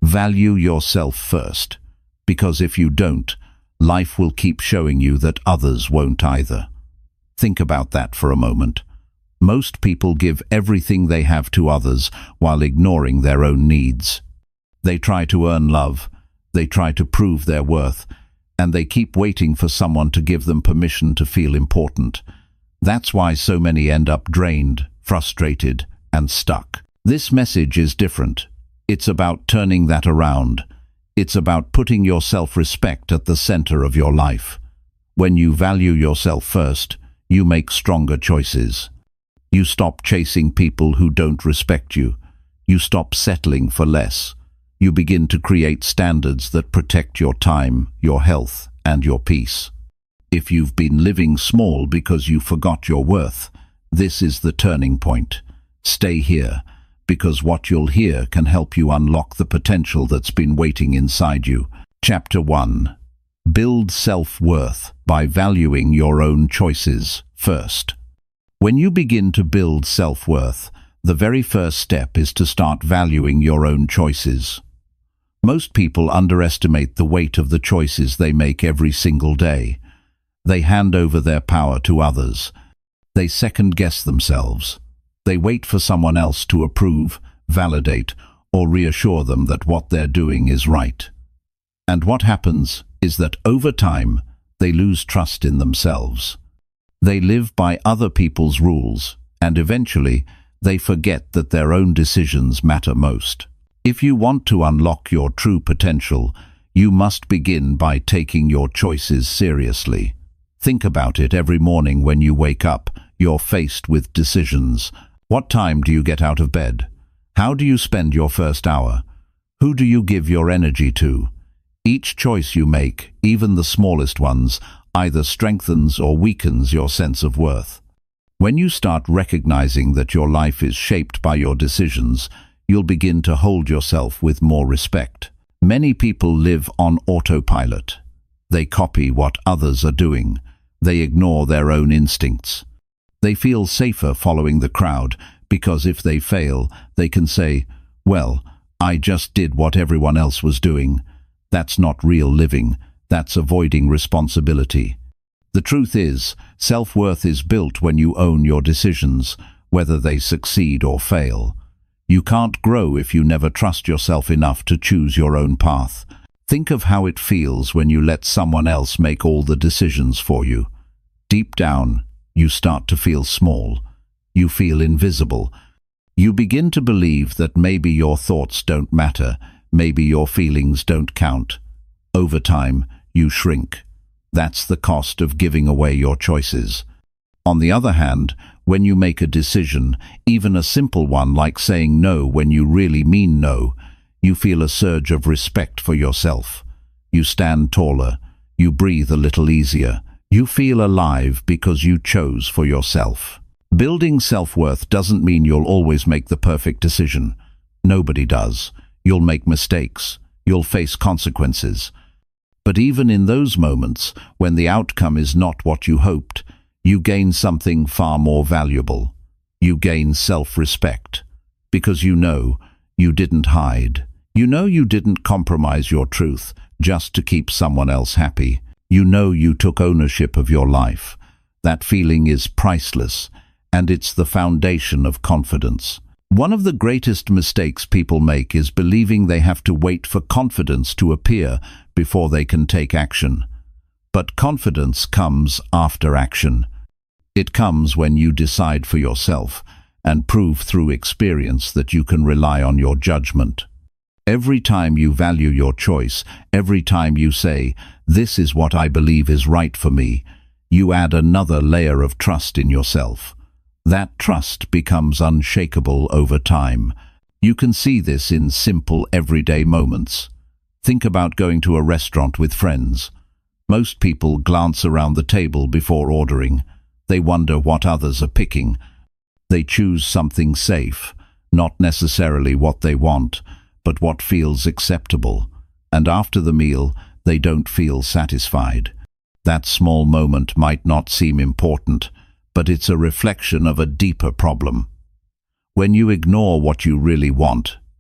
Value yourself first, because if you don't, life will keep showing you that others won't either. Think about that for a moment. Most people give everything they have to others while ignoring their own needs. They try to earn love, they try to prove their worth, and they keep waiting for someone to give them permission to feel important. That's why so many end up drained, frustrated, and stuck. This message is different. It's about turning that around. It's about putting your self-respect at the center of your life. When you value yourself first, you make stronger choices. You stop chasing people who don't respect you. You stop settling for less. You begin to create standards that protect your time, your health, and your peace. If you've been living small because you forgot your worth, this is the turning point. Stay here, because what you'll hear can help you unlock the potential that's been waiting inside you. Chapter 1. Build self-worth by valuing your own choices first. When you begin to build self-worth, the very first step is to start valuing your own choices. Most people underestimate the weight of the choices they make every single day. They hand over their power to others. They second-guess themselves. They wait for someone else to approve, validate, or reassure them that what they're doing is right. And what happens is that over time, they lose trust in themselves. They live by other people's rules, and eventually, they forget that their own decisions matter most. If you want to unlock your true potential, you must begin by taking your choices seriously. Think about it every morning when you wake up. You're faced with decisions. What time do you get out of bed? How do you spend your first hour? Who do you give your energy to? Each choice you make, even the smallest ones, either strengthens or weakens your sense of worth. When you start recognizing that your life is shaped by your decisions, you'll begin to hold yourself with more respect. Many people live on autopilot. They copy what others are doing. They ignore their own instincts. They feel safer following the crowd because if they fail, they can say, "Well, I just did what everyone else was doing." That's not real living. That's avoiding responsibility. The truth is, self-worth is built when you own your decisions, whether they succeed or fail. You can't grow if you never trust yourself enough to choose your own path. Think of how it feels when you let someone else make all the decisions for you. Deep down, you start to feel small. You feel invisible. You begin to believe that maybe your thoughts don't matter, maybe your feelings don't count. Over time, you shrink. That's the cost of giving away your choices. On the other hand, when you make a decision, even a simple one like saying no when you really mean no, you feel a surge of respect for yourself. You stand taller. You breathe a little easier. You feel alive because you chose for yourself. Building self-worth doesn't mean you'll always make the perfect decision. Nobody does. You'll make mistakes. You'll face consequences. But even in those moments, when the outcome is not what you hoped, you gain something far more valuable. You gain self-respect. Because you know you didn't hide. You know you didn't compromise your truth just to keep someone else happy. You know you took ownership of your life. That feeling is priceless, and it's the foundation of confidence. One of the greatest mistakes people make is believing they have to wait for confidence to appear before they can take action. But confidence comes after action. It comes when you decide for yourself and prove through experience that you can rely on your judgment. Every time you value your choice, every time you say, "This is what I believe is right for me," you add another layer of trust in yourself. That trust becomes unshakable over time. You can see this in simple, everyday moments. Think about going to a restaurant with friends. Most people glance around the table before ordering. They wonder what others are picking. They choose something safe, not necessarily what they want, but what feels acceptable. And after the meal, they don't feel satisfied. That small moment might not seem important, but it's a reflection of a deeper problem. When you ignore what you really want,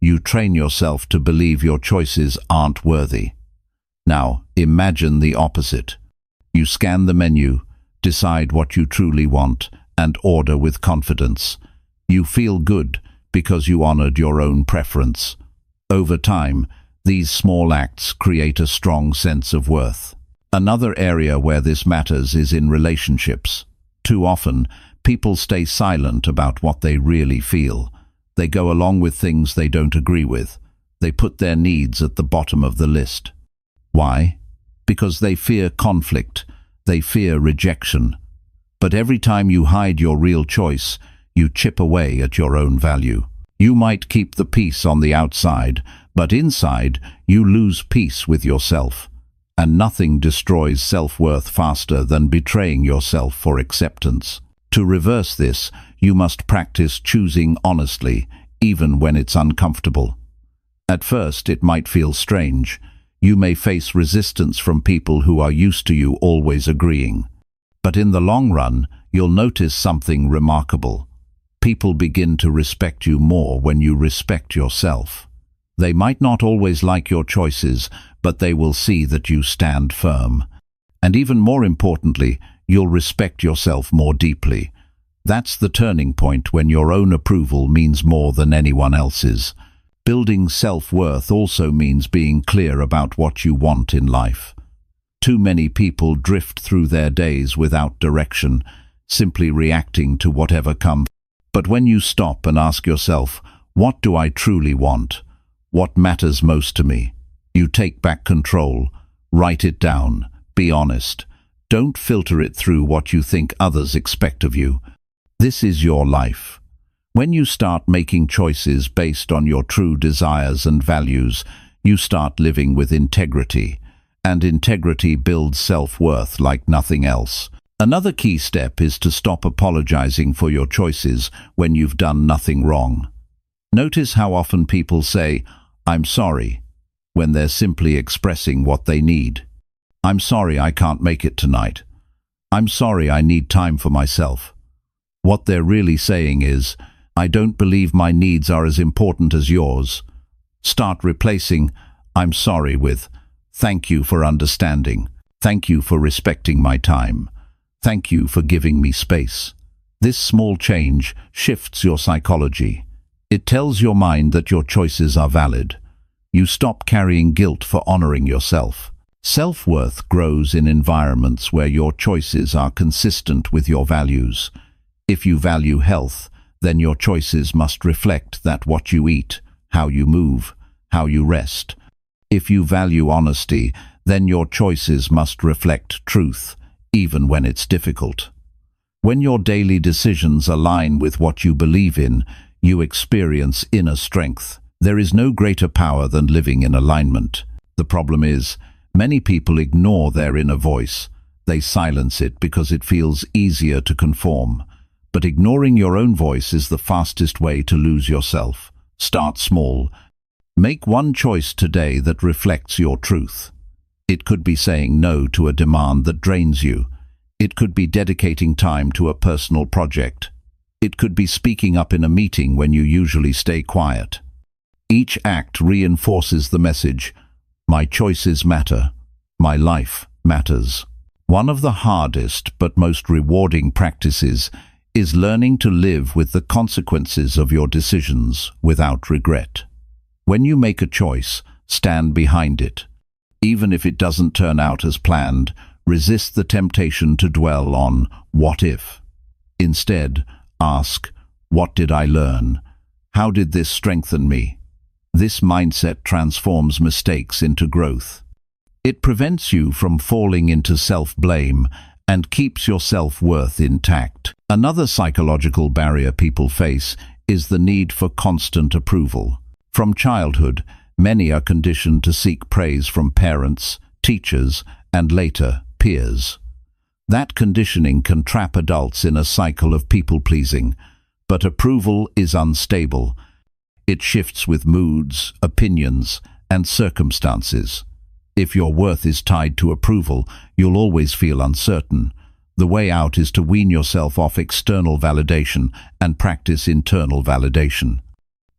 you train yourself to believe your choices aren't worthy. Now, imagine the opposite. You scan the menu, decide what you truly want, and order with confidence. You feel good because you honored your own preference. Over time, these small acts create a strong sense of worth. Another area where this matters is in relationships. Too often, people stay silent about what they really feel. They go along with things they don't agree with. They put their needs at the bottom of the list. Why? Because they fear conflict. They fear rejection. But every time you hide your real choice, you chip away at your own value. You might keep the peace on the outside, but inside you lose peace with yourself. And nothing destroys self-worth faster than betraying yourself for acceptance. To reverse this, you must practice choosing honestly, even when it's uncomfortable. At first, it might feel strange. You may face resistance from people who are used to you always agreeing. But in the long run, you'll notice something remarkable. People begin to respect you more when you respect yourself. They might not always like your choices, but they will see that you stand firm. And even more importantly, you'll respect yourself more deeply. That's the turning point when your own approval means more than anyone else's. Building self-worth also means being clear about what you want in life. Too many people drift through their days without direction, simply reacting to whatever comes. But when you stop and ask yourself, what do I truly want? What matters most to me? You take back control. Write it down. Be honest. Don't filter it through what you think others expect of you. This is your life. When you start making choices based on your true desires and values, you start living with integrity. And integrity builds self-worth like nothing else. Another key step is to stop apologizing for your choices when you've done nothing wrong. Notice how often people say, "I'm sorry," when they're simply expressing what they need. "I'm sorry I can't make it tonight. I'm sorry I need time for myself." What they're really saying is, "I don't believe my needs are as important as yours." Start replacing "I'm sorry" with "Thank you for understanding. Thank you for respecting my time. Thank you for giving me space." This small change shifts your psychology. It tells your mind that your choices are valid. You stop carrying guilt for honoring yourself. Self-worth grows in environments where your choices are consistent with your values. If you value health, then your choices must reflect that: what you eat, how you move, how you rest. If you value honesty, then your choices must reflect truth, even when it's difficult. When your daily decisions align with what you believe in, you experience inner strength. There is no greater power than living in alignment. The problem is, many people ignore their inner voice. They silence it because it feels easier to conform. But ignoring your own voice is the fastest way to lose yourself. Start small. Make one choice today that reflects your truth. It could be saying no to a demand that drains you. It could be dedicating time to a personal project. It could be speaking up in a meeting when you usually stay quiet. Each act reinforces the message: my choices matter. My life matters. One of the hardest but most rewarding practices is learning to live with the consequences of your decisions without regret. When you make a choice, stand behind it. Even if it doesn't turn out as planned, resist the temptation to dwell on "what if?" Instead, ask, "What did I learn? How did this strengthen me?" This mindset transforms mistakes into growth. It prevents you from falling into self-blame and keeps your self-worth intact. Another psychological barrier people face is the need for constant approval. From childhood, many are conditioned to seek praise from parents, teachers, and later, peers. That conditioning can trap adults in a cycle of people-pleasing, but approval is unstable. It shifts with moods, opinions, and circumstances. If your worth is tied to approval, you'll always feel uncertain. The way out is to wean yourself off external validation and practice internal validation.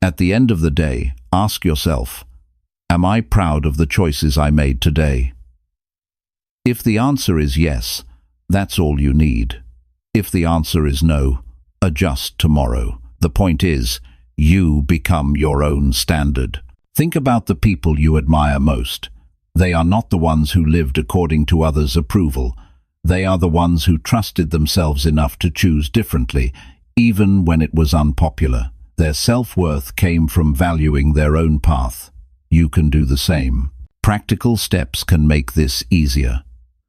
At the end of the day, ask yourself, am I proud of the choices I made today? If the answer is yes, that's all you need. If the answer is no, adjust tomorrow. The point is, you become your own standard. Think about the people you admire most. They are not the ones who lived according to others' approval. They are the ones who trusted themselves enough to choose differently, even when it was unpopular. Their self-worth came from valuing their own path. You can do the same. Practical steps can make this easier.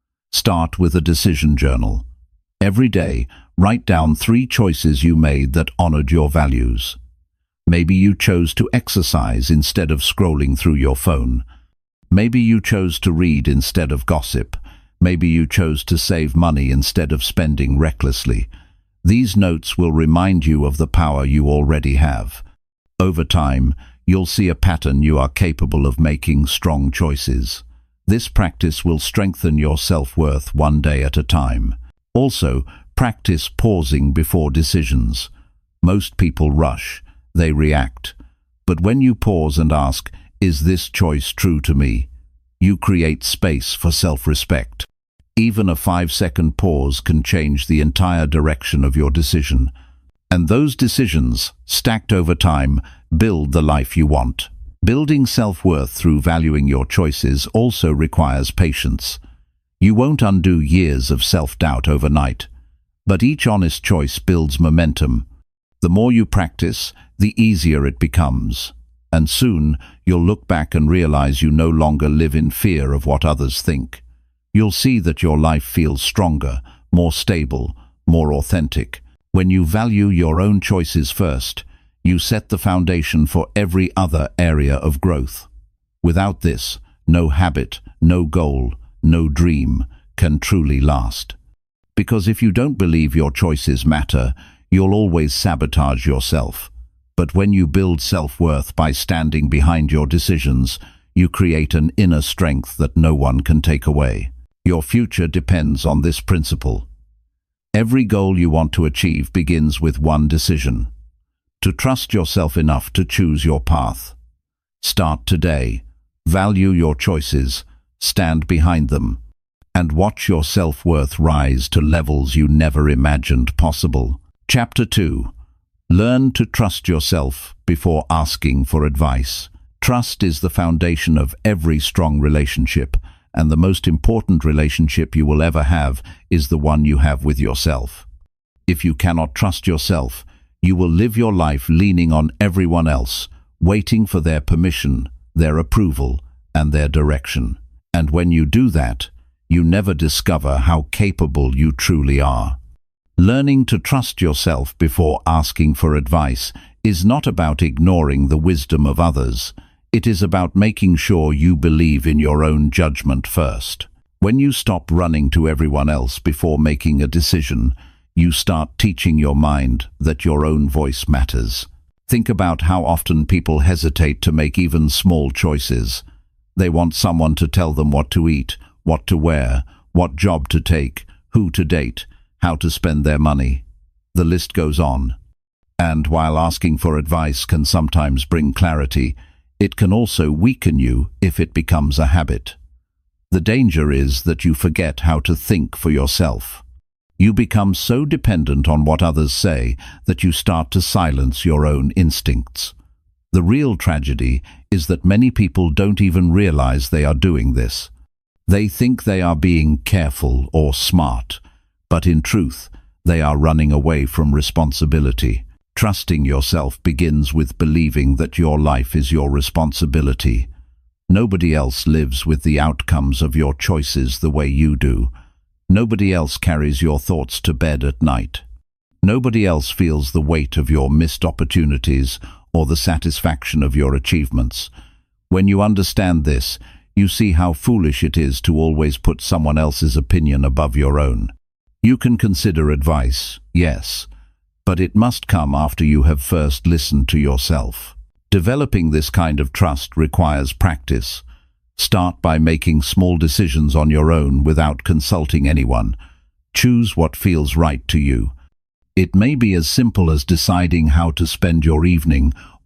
Start with a decision journal. Every day, write down 3 choices you made that honored your values. Maybe you chose to exercise instead of scrolling through your phone. Maybe you chose to read instead of gossip. Maybe you chose to save money instead of spending recklessly. These notes will remind you of the power you already have. Over time, you'll see a pattern. You are capable of making strong choices. This practice will strengthen your self-worth one day at a time. Also, practice pausing before decisions. Most people rush. They react. But when you pause and ask, is this choice true to me? You create space for self-respect. Even a 5-second pause can change the entire direction of your decision. And those decisions, stacked over time, build the life you want. Building self-worth through valuing your choices also requires patience. You won't undo years of self-doubt overnight. But each honest choice builds momentum. The more you practice, the easier it becomes. And soon, you'll look back and realize you no longer live in fear of what others think. You'll see that your life feels stronger, more stable, more authentic. When you value your own choices first, you set the foundation for every other area of growth. Without this, no habit, no goal, no dream can truly last. Because if you don't believe your choices matter, you'll always sabotage yourself. But when you build self-worth by standing behind your decisions, you create an inner strength that no one can take away. Your future depends on this principle. Every goal you want to achieve begins with one decision: to trust yourself enough to choose your path. Start today. Value your choices, stand behind them, and watch your self-worth rise to levels you never imagined possible. Chapter 2. Learn to trust yourself before asking for advice. Trust is the foundation of every strong relationship, and the most important relationship you will ever have is the one you have with yourself. If you cannot trust yourself, you will live your life leaning on everyone else, waiting for their permission, their approval, and their direction. And when you do that, you never discover how capable you truly are. Learning to trust yourself before asking for advice is not about ignoring the wisdom of others. It is about making sure you believe in your own judgment first. When you stop running to everyone else before making a decision, you start teaching your mind that your own voice matters. Think about how often people hesitate to make even small choices. They want someone to tell them what to eat, what to wear, what job to take, who to date, how to spend their money. The list goes on. And while asking for advice can sometimes bring clarity, it can also weaken you if it becomes a habit. The danger is that you forget how to think for yourself. You become so dependent on what others say that you start to silence your own instincts. The real tragedy is that many people don't even realize they are doing this. They think they are being careful or smart, but in truth, they are running away from responsibility. Trusting yourself begins with believing that your life is your responsibility. Nobody else lives with the outcomes of your choices the way you do. Nobody else carries your thoughts to bed at night. Nobody else feels the weight of your missed opportunities or the satisfaction of your achievements. When you understand this, you see how foolish it is to always put someone else's opinion above your own. You can consider advice, yes, but it must come after you have first listened to yourself. Developing this kind of trust requires practice. Start by making small decisions on your own without consulting anyone. Choose what feels right to you. It may be as simple as deciding how to spend your evening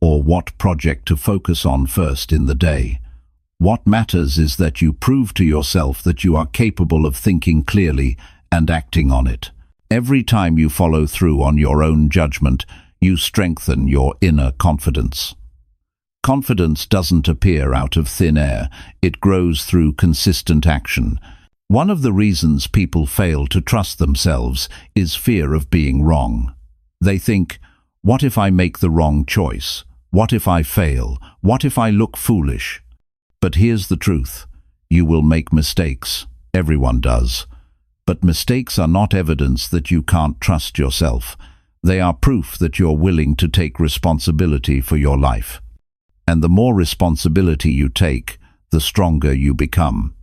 or what project to focus on first in the day. What matters is that you prove to yourself that you are capable of thinking clearly and acting on it. Every time you follow through on your own judgment, you strengthen your inner confidence. Confidence doesn't appear out of thin air. It grows through consistent action. One of the reasons people fail to trust themselves is fear of being wrong. They think, what if I make the wrong choice? What if I fail? What if I look foolish? But here's the truth. You will make mistakes. Everyone does. But mistakes are not evidence that you can't trust yourself. They are proof that you're willing to take responsibility for your life. And the more responsibility you take, the stronger you become.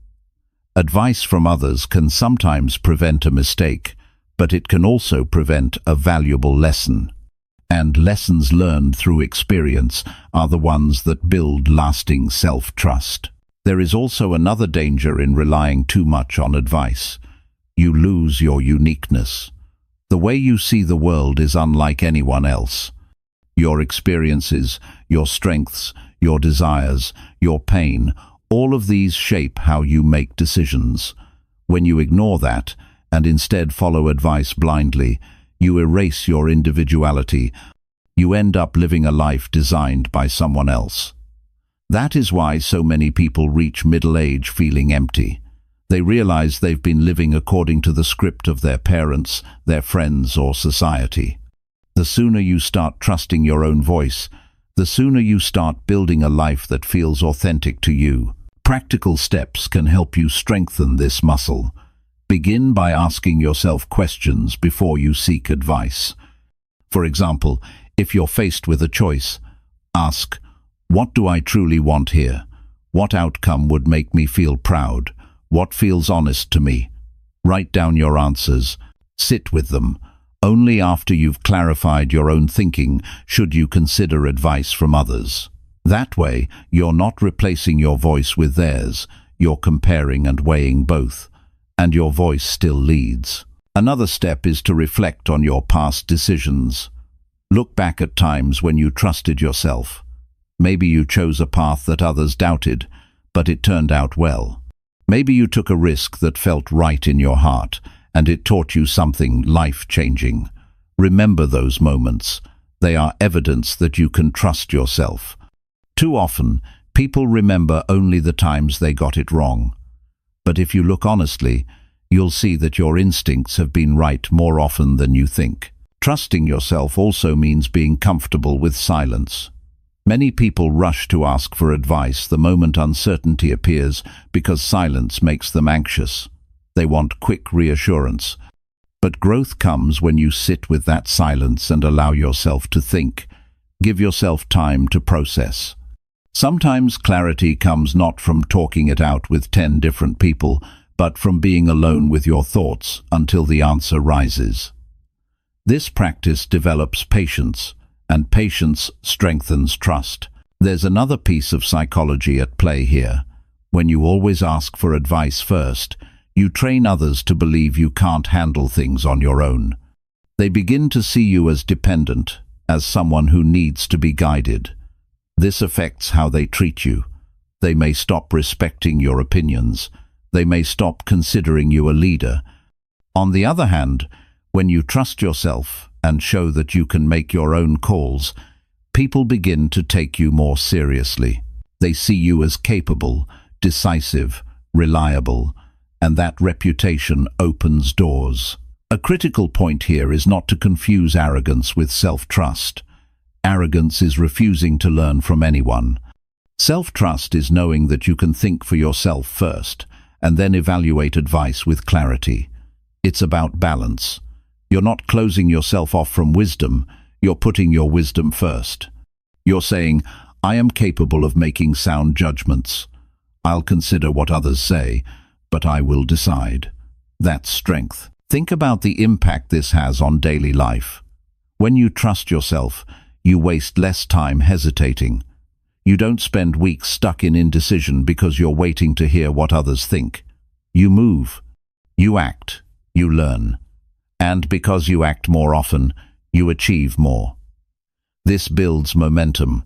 Advice from others can sometimes prevent a mistake, but it can also prevent a valuable lesson. And lessons learned through experience are the ones that build lasting self-trust. There is also another danger in relying too much on advice. You lose your uniqueness. The way you see the world is unlike anyone else. Your experiences, your strengths, your desires, your pain, all of these shape how you make decisions. When you ignore that, and instead follow advice blindly, you erase your individuality. You end up living a life designed by someone else. That is why so many people reach middle age feeling empty. They realize they've been living according to the script of their parents, their friends, or society. The sooner you start trusting your own voice, the sooner you start building a life that feels authentic to you. Practical steps can help you strengthen this muscle. Begin by asking yourself questions before you seek advice. For example, if you're faced with a choice, ask, what do I truly want here? What outcome would make me feel proud? What feels honest to me? Write down your answers. Sit with them. Only after you've clarified your own thinking should you consider advice from others. That way, you're not replacing your voice with theirs. You're comparing and weighing both, and your voice still leads. Another step is to reflect on your past decisions. Look back at times when you trusted yourself. Maybe you chose a path that others doubted, but it turned out well. Maybe you took a risk that felt right in your heart, and it taught you something life-changing. Remember those moments. They are evidence that you can trust yourself. Too often, people remember only the times they got it wrong. But if you look honestly, you'll see that your instincts have been right more often than you think. Trusting yourself also means being comfortable with silence. Many people rush to ask for advice the moment uncertainty appears because silence makes them anxious. They want quick reassurance. But growth comes when you sit with that silence and allow yourself to think. Give yourself time to process. Sometimes clarity comes not from talking it out with 10 different people, but from being alone with your thoughts until the answer rises. This practice develops patience, and patience strengthens trust. There's another piece of psychology at play here. When you always ask for advice first, you train others to believe you can't handle things on your own. They begin to see you as dependent, as someone who needs to be guided. This affects how they treat you. They may stop respecting your opinions. They may stop considering you a leader. On the other hand, when you trust yourself and show that you can make your own calls, people begin to take you more seriously. They see you as capable, decisive, reliable, and that reputation opens doors. A critical point here is not to confuse arrogance with self-trust. Arrogance is refusing to learn from anyone. Self-trust is knowing that you can think for yourself first, and then evaluate advice with clarity. It's about balance. You're not closing yourself off from wisdom, you're putting your wisdom first. You're saying, I am capable of making sound judgments. I'll consider what others say, but I will decide. That's strength. Think about the impact this has on daily life. When you trust yourself, you waste less time hesitating. You don't spend weeks stuck in indecision because you're waiting to hear what others think. You move, you act, you learn. And because you act more often, you achieve more. This builds momentum.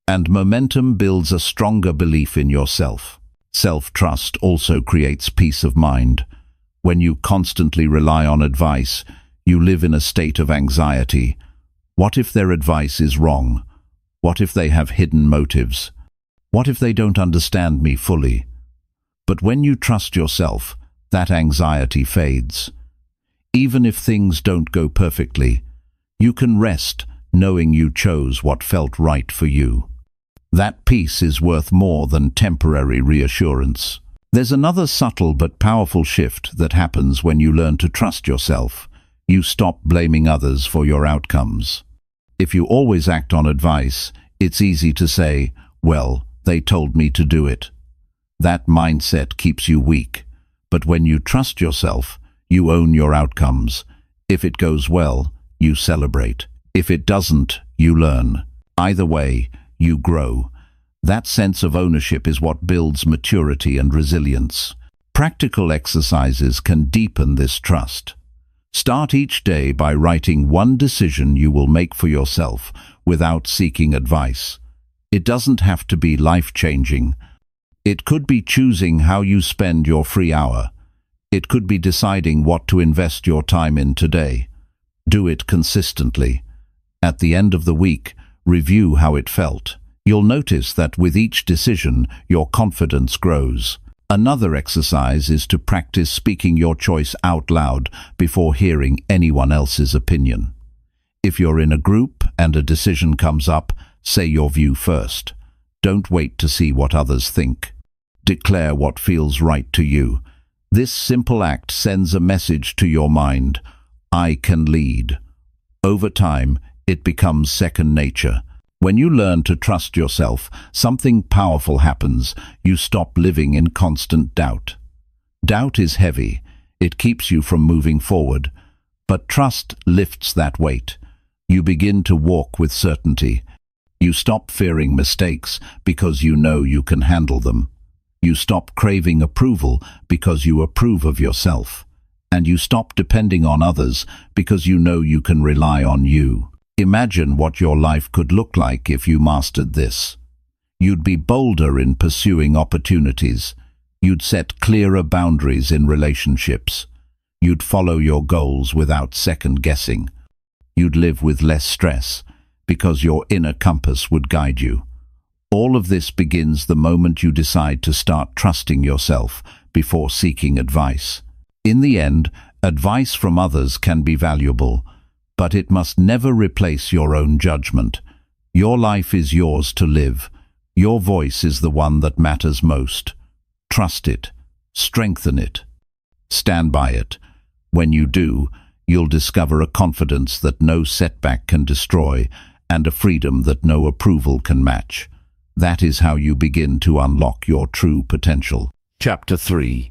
And momentum builds a stronger belief in yourself. Self-trust also creates peace of mind. When you constantly rely on advice, you live in a state of anxiety. What if their advice is wrong? What if they have hidden motives? What if they don't understand me fully? But when you trust yourself, that anxiety fades. Even if things don't go perfectly, you can rest knowing you chose what felt right for you. That peace is worth more than temporary reassurance. There's another subtle but powerful shift that happens when you learn to trust yourself. You stop blaming others for your outcomes. If you always act on advice, it's easy to say, "Well, they told me to do it." That mindset keeps you weak. But when you trust yourself, you own your outcomes. If it goes well, you celebrate. If it doesn't, you learn. Either way, you grow. That sense of ownership is what builds maturity and resilience. Practical exercises can deepen this trust. Start each day by writing one decision you will make for yourself without seeking advice. It doesn't have to be life-changing. It could be choosing how you spend your free hour. It could be deciding what to invest your time in today. Do it consistently. At the end of the week, review how it felt. You'll notice that with each decision, your confidence grows. Another exercise is to practice speaking your choice out loud before hearing anyone else's opinion. If you're in a group and a decision comes up, say your view first. Don't wait to see what others think. Declare what feels right to you. This simple act sends a message to your mind: I can lead. Over time, it becomes second nature. When you learn to trust yourself, something powerful happens. You stop living in constant doubt. Doubt is heavy. It keeps you from moving forward. But trust lifts that weight. You begin to walk with certainty. You stop fearing mistakes because you know you can handle them. You stop craving approval because you approve of yourself. And you stop depending on others because you know you can rely on you. Imagine what your life could look like if you mastered this. You'd be bolder in pursuing opportunities. You'd set clearer boundaries in relationships. You'd follow your goals without second-guessing. You'd live with less stress because your inner compass would guide you. All of this begins the moment you decide to start trusting yourself before seeking advice. In the end, advice from others can be valuable, but it must never replace your own judgment. Your life is yours to live. Your voice is the one that matters most. Trust it. Strengthen it. Stand by it. When you do, you'll discover a confidence that no setback can destroy and a freedom that no approval can match. That is how you begin to unlock your true potential. Chapter 3.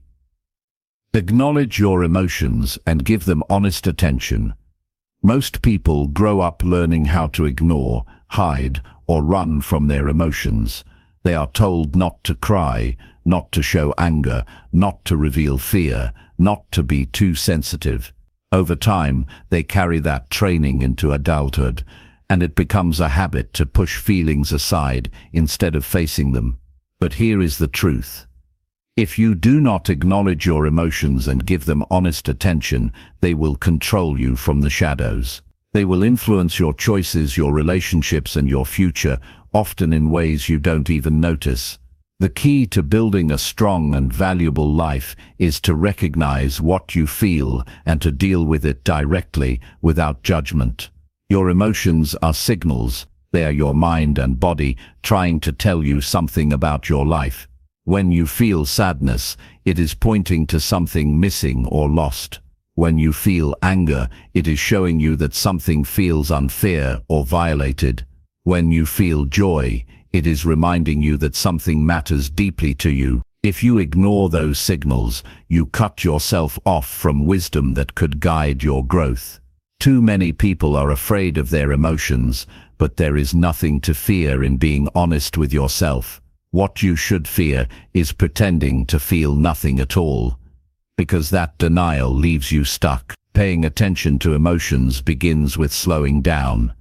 Acknowledge your emotions and give them honest attention. Most people grow up learning how to ignore, hide, or run from their emotions. They are told not to cry, not to show anger, not to reveal fear, not to be too sensitive. Over time, they carry that training into adulthood, and it becomes a habit to push feelings aside instead of facing them. But here is the truth. If you do not acknowledge your emotions and give them honest attention, they will control you from the shadows. They will influence your choices, your relationships, and your future, often in ways you don't even notice. The key to building a strong and valuable life is to recognize what you feel and to deal with it directly, without judgment. Your emotions are signals. They are your mind and body trying to tell you something about your life. When you feel sadness, it is pointing to something missing or lost. When you feel anger, it is showing you that something feels unfair or violated. When you feel joy, it is reminding you that something matters deeply to you. If you ignore those signals, you cut yourself off from wisdom that could guide your growth. Too many people are afraid of their emotions, but there is nothing to fear in being honest with yourself. What you should fear is pretending to feel nothing at all, because that denial leaves you stuck. Paying attention to emotions begins with slowing down.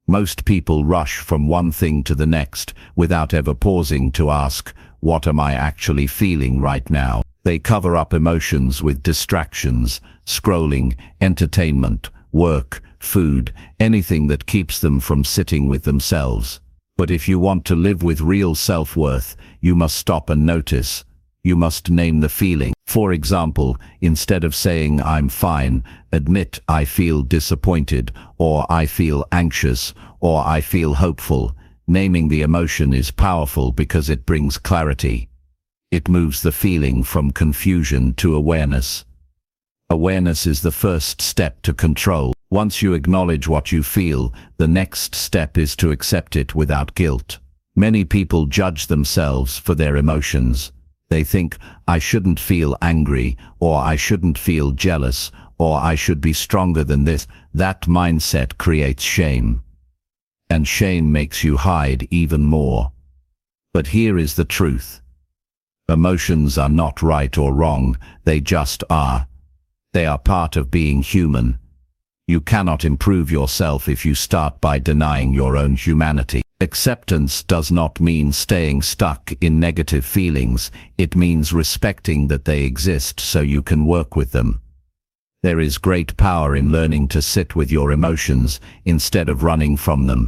Most people rush from one thing to the next without ever pausing to ask, what am I actually feeling right now? They cover up emotions with distractions, scrolling, entertainment, work, food, anything that keeps them from sitting with themselves. But if you want to live with real self-worth, you must stop and notice. You must name the feeling. For example, instead of saying I'm fine, admit I feel disappointed, or I feel anxious, or I feel hopeful. Naming the emotion is powerful because it brings clarity. It moves the feeling from confusion to awareness. Awareness is the first step to control. Once you acknowledge what you feel, the next step is to accept it without guilt. Many people judge themselves for their emotions. They think, I shouldn't feel angry, or I shouldn't feel jealous, or I should be stronger than this. That mindset creates shame. And shame makes you hide even more. But here is the truth. Emotions are not right or wrong, they just are. They are part of being human. You cannot improve yourself if you start by denying your own humanity. Acceptance does not mean staying stuck in negative feelings. It means respecting that they exist so you can work with them. There is great power in learning to sit with your emotions instead of running from them.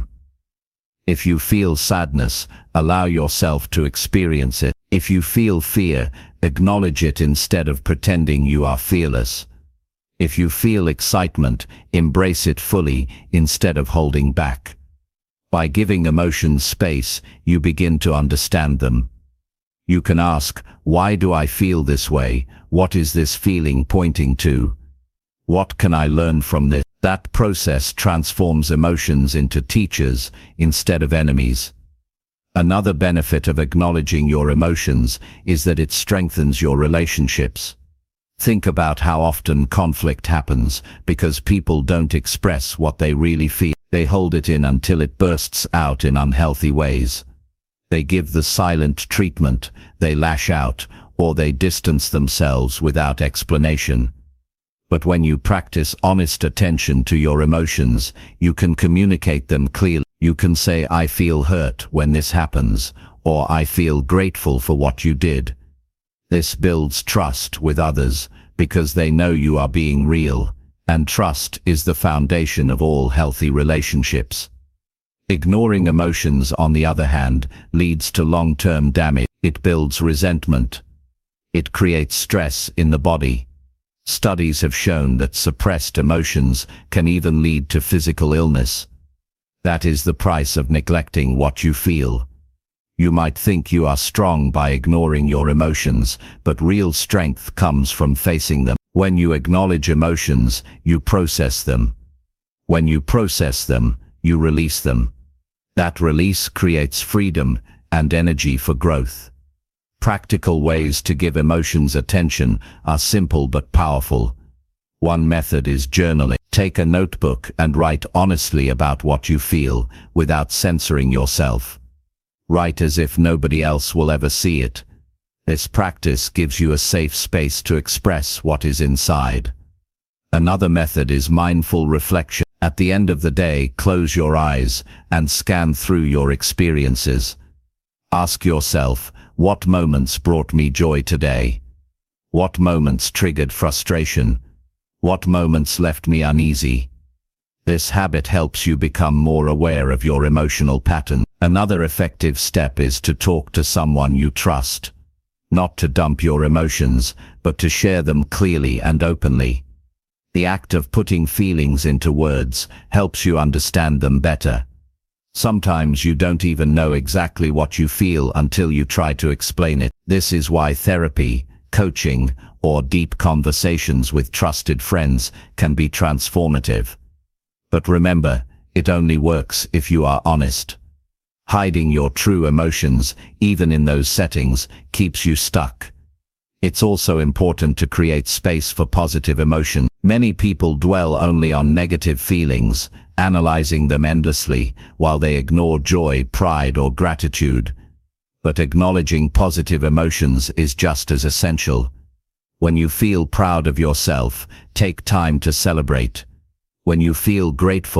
If you feel sadness, allow yourself to experience it. If you feel fear, acknowledge it instead of pretending you are fearless. If you feel excitement, embrace it fully instead of holding back. By giving emotions space, you begin to understand them. You can ask, why do I feel this way? What is this feeling pointing to? What can I learn from this? That process transforms emotions into teachers instead of enemies. Another benefit of acknowledging your emotions is that it strengthens your relationships. Think about how often conflict happens because people don't express what they really feel. They hold it in until it bursts out in unhealthy ways. They give the silent treatment, they lash out, or they distance themselves without explanation. But when you practice honest attention to your emotions, you can communicate them clearly. You can say, I feel hurt when this happens, or I feel grateful for what you did. This builds trust with others because they know you are being real, and trust is the foundation of all healthy relationships. Ignoring emotions, on the other hand, leads to long-term damage. It builds resentment. It creates stress in the body. Studies have shown that suppressed emotions can even lead to physical illness. That is the price of neglecting what you feel. You might think you are strong by ignoring your emotions, but real strength comes from facing them. When you acknowledge emotions, you process them. When you process them, you release them. That release creates freedom and energy for growth. Practical ways to give emotions attention are simple but powerful. One method is journaling. Take a notebook and write honestly about what you feel, without censoring yourself. Write as if nobody else will ever see it. This practice gives you a safe space to express what is inside. Another method is mindful reflection. At the end of the day, close your eyes and scan through your experiences. Ask yourself, what moments brought me joy today? What moments triggered frustration? What moments left me uneasy? This habit helps you become more aware of your emotional pattern. Another effective step is to talk to someone you trust. Not to dump your emotions, but to share them clearly and openly. The act of putting feelings into words helps you understand them better. Sometimes you don't even know exactly what you feel until you try to explain it. This is why therapy, coaching, or deep conversations with trusted friends can be transformative. But remember, it only works if you are honest. Hiding your true emotions, even in those settings, keeps you stuck. It's also important to create space for positive emotion. Many people dwell only on negative feelings, analyzing them endlessly, while they ignore joy, pride, or gratitude. But acknowledging positive emotions is just as essential. When you feel proud of yourself, take time to celebrate. When you feel grateful,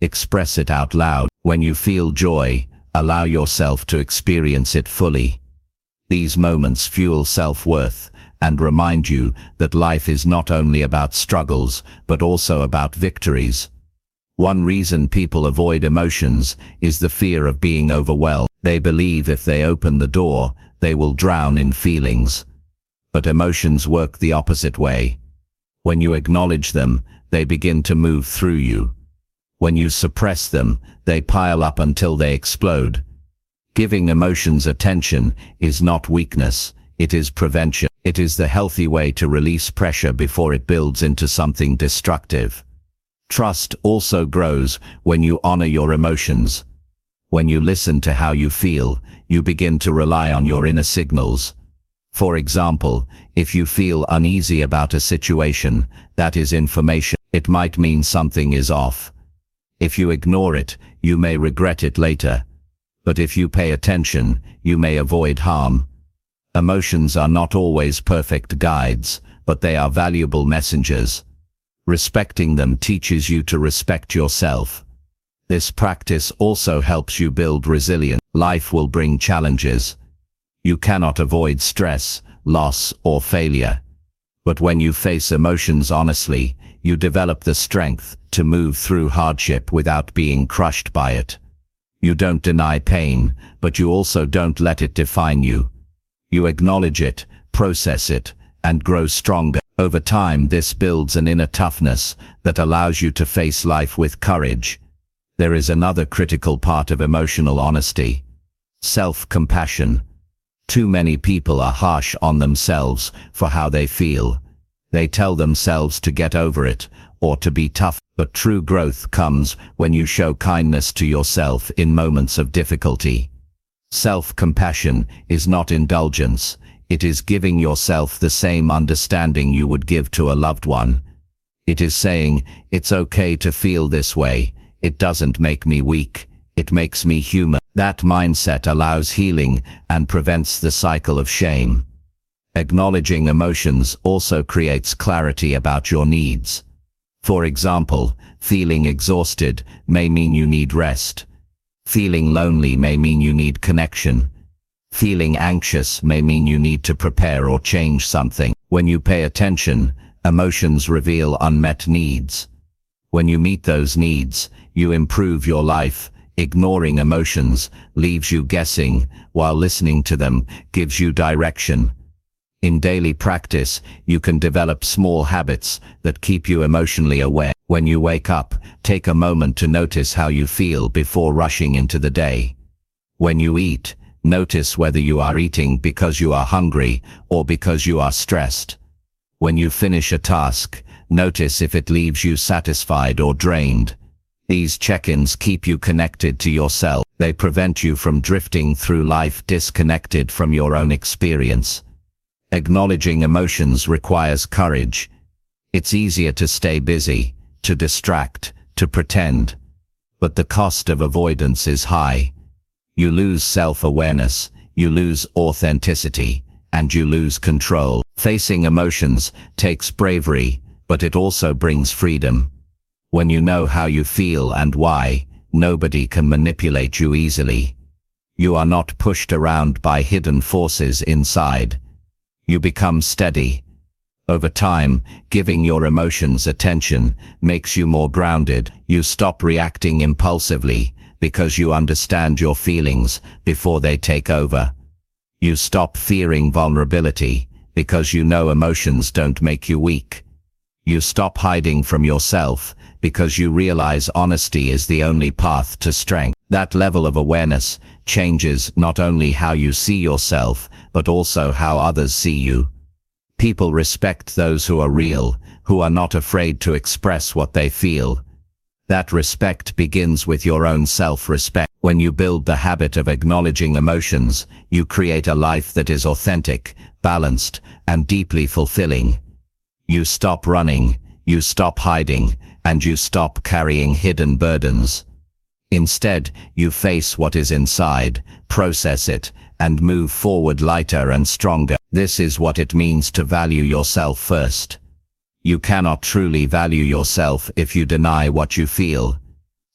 Express it out loud. When you feel joy, allow yourself to experience it fully. These moments fuel self-worth and remind you that life is not only about struggles, but also about victories. One reason people avoid emotions is the fear of being overwhelmed. They believe if they open the door, they will drown in feelings. But emotions work the opposite way. When you acknowledge them, they begin to move through you. When you suppress them, they pile up until they explode. Giving emotions attention is not weakness, it is prevention. It is the healthy way to release pressure before it builds into something destructive. Trust also grows when you honor your emotions. When you listen to how you feel, you begin to rely on your inner signals. For example, if you feel uneasy about a situation, that is information. It might mean something is off. If you ignore it, you may regret it later. But if you pay attention, you may avoid harm. Emotions are not always perfect guides, but they are valuable messengers. Respecting them teaches you to respect yourself. This practice also helps you build resilience. Life will bring challenges. You cannot avoid stress, loss, or failure. But when you face emotions honestly, you develop the strength to move through hardship without being crushed by it. You don't deny pain, but you also don't let it define you. You acknowledge it, process it, and grow stronger. Over time, this builds an inner toughness that allows you to face life with courage. There is another critical part of emotional honesty: self-compassion. Too many people are harsh on themselves for how they feel. They tell themselves to get over it, or to be tough. But true growth comes when you show kindness to yourself in moments of difficulty. Self-compassion is not indulgence, it is giving yourself the same understanding you would give to a loved one. It is saying, it's okay to feel this way, it doesn't make me weak, it makes me human. That mindset allows healing and prevents the cycle of shame. Acknowledging emotions also creates clarity about your needs. For example, feeling exhausted may mean you need rest. Feeling lonely may mean you need connection. Feeling anxious may mean you need to prepare or change something. When you pay attention, emotions reveal unmet needs. When you meet those needs, you improve your life. Ignoring emotions leaves you guessing, while listening to them gives you direction. In daily practice, you can develop small habits that keep you emotionally aware. When you wake up, take a moment to notice how you feel before rushing into the day. When you eat, notice whether you are eating because you are hungry or because you are stressed. When you finish a task, notice if it leaves you satisfied or drained. These check-ins keep you connected to yourself. They prevent you from drifting through life disconnected from your own experience. Acknowledging emotions requires courage. It's easier to stay busy, to distract, to pretend. But the cost of avoidance is high. You lose self-awareness, you lose authenticity, and you lose control. Facing emotions takes bravery, but it also brings freedom. When you know how you feel and why, nobody can manipulate you easily. You are not pushed around by hidden forces inside. You become steady. Over time, giving your emotions attention makes you more grounded. You stop reacting impulsively because you understand your feelings before they take over. You stop fearing vulnerability because you know emotions don't make you weak. You stop hiding from yourself because you realize honesty is the only path to strength. That level of awareness changes not only how you see yourself, but also how others see you. People respect those who are real, who are not afraid to express what they feel. That respect begins with your own self-respect. When you build the habit of acknowledging emotions, you create a life that is authentic, balanced, and deeply fulfilling. You stop running, you stop hiding, and you stop carrying hidden burdens. Instead, you face what is inside, process it, and move forward lighter and stronger. This is what it means to value yourself first. You cannot truly value yourself if you deny what you feel.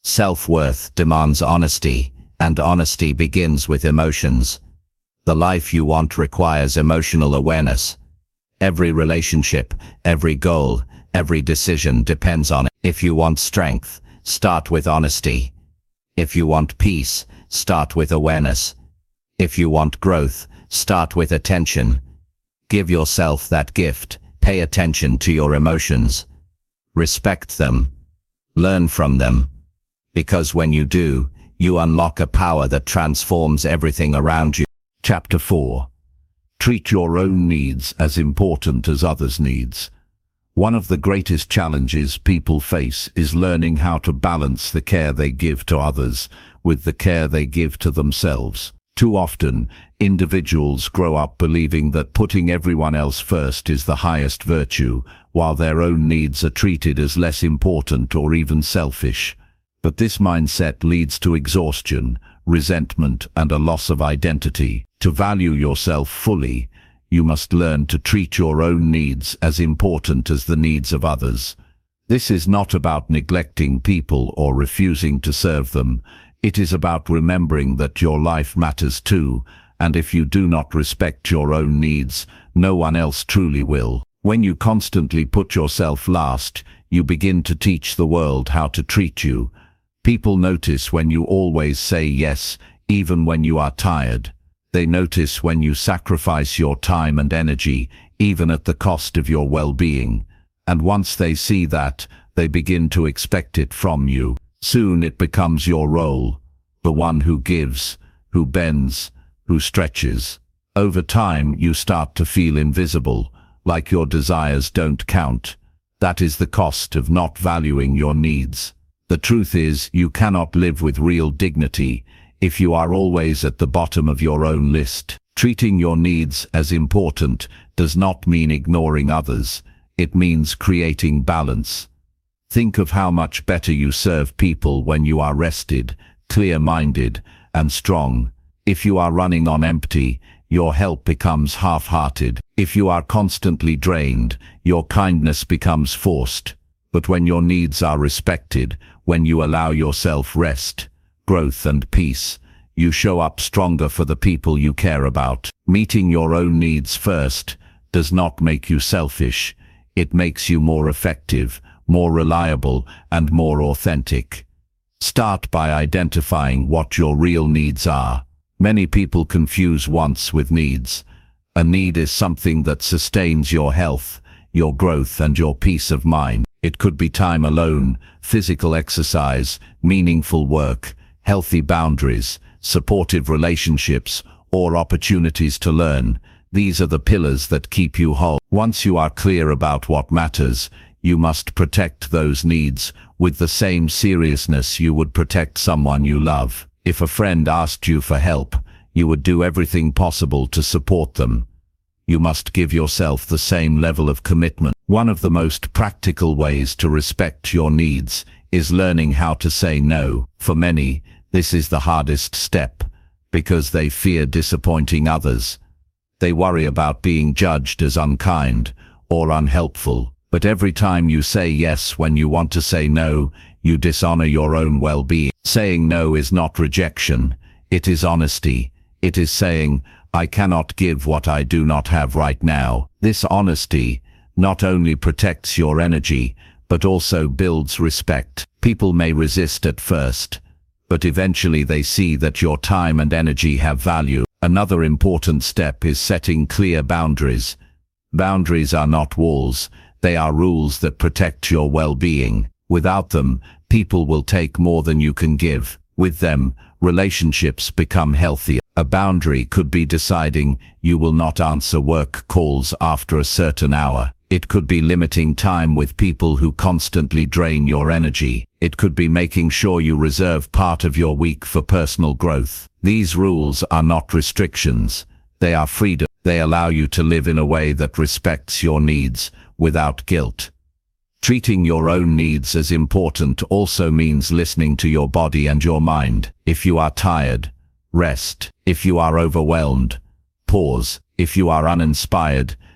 Self-worth demands honesty, and honesty begins with emotions. The life you want requires emotional awareness. Every relationship, every goal, every decision depends on it. If you want strength, start with honesty. If you want peace, start with awareness. If you want growth, start with attention. Give yourself that gift. Pay attention to your emotions. Respect them. Learn from them. Because when you do, you unlock a power that transforms everything around you. Chapter 4. Treat your own needs as important as others' needs. One of the greatest challenges people face is learning how to balance the care they give to others with the care they give to themselves. Too often, individuals grow up believing that putting everyone else first is the highest virtue, while their own needs are treated as less important or even selfish. But this mindset leads to exhaustion, resentment, and a loss of identity. To value yourself fully, you must learn to treat your own needs as important as the needs of others. This is not about neglecting people or refusing to serve them. It is about remembering that your life matters too, and if you do not respect your own needs, no one else truly will. When you constantly put yourself last, you begin to teach the world how to treat you. People notice when you always say yes, even when you are tired. They notice when you sacrifice your time and energy, even at the cost of your well-being. And once they see that, they begin to expect it from you. Soon it becomes your role, the one who gives, who bends, who stretches. Over time, you start to feel invisible, like your desires don't count. That is the cost of not valuing your needs. The truth is, you cannot live with real dignity if you are always at the bottom of your own list. Treating your needs as important does not mean ignoring others. It means creating balance. Think of how much better you serve people when you are rested, clear-minded, and strong. If you are running on empty, your help becomes half-hearted. If you are constantly drained, your kindness becomes forced. But when your needs are respected, when you allow yourself rest, growth and peace, you show up stronger for the people you care about. Meeting your own needs first does not make you selfish. It makes you more effective, more reliable, and more authentic. Start by identifying what your real needs are. Many people confuse wants with needs. A need is something that sustains your health, your growth, and your peace of mind. It could be time alone, physical exercise, meaningful work, healthy boundaries, supportive relationships, or opportunities to learn. These are the pillars that keep you whole. Once you are clear about what matters, you must protect those needs with the same seriousness you would protect someone you love. If a friend asked you for help, you would do everything possible to support them. You must give yourself the same level of commitment. One of the most practical ways to respect your needs is learning how to say no. For many, this is the hardest step, because they fear disappointing others. They worry about being judged as unkind or unhelpful. But every time you say yes when you want to say no, you dishonor your own well-being. Saying no is not rejection. It is honesty. It is saying, I cannot give what I do not have right now. This honesty not only protects your energy, but also builds respect. People may resist at first, but eventually they see that your time and energy have value. Another important step is setting clear boundaries. Boundaries are not walls. They are rules that protect your well-being. Without them, people will take more than you can give. With them, relationships become healthier. A boundary could be deciding you will not answer work calls after a certain hour. It could be limiting time with people who constantly drain your energy. It could be making sure you reserve part of your week for personal growth. These rules are not restrictions. They are freedom. They allow you to live in a way that respects your needs without guilt. Treating your own needs as important also means listening to your body and your mind. If you are tired, rest. If you are overwhelmed, pause. If you are uninspired,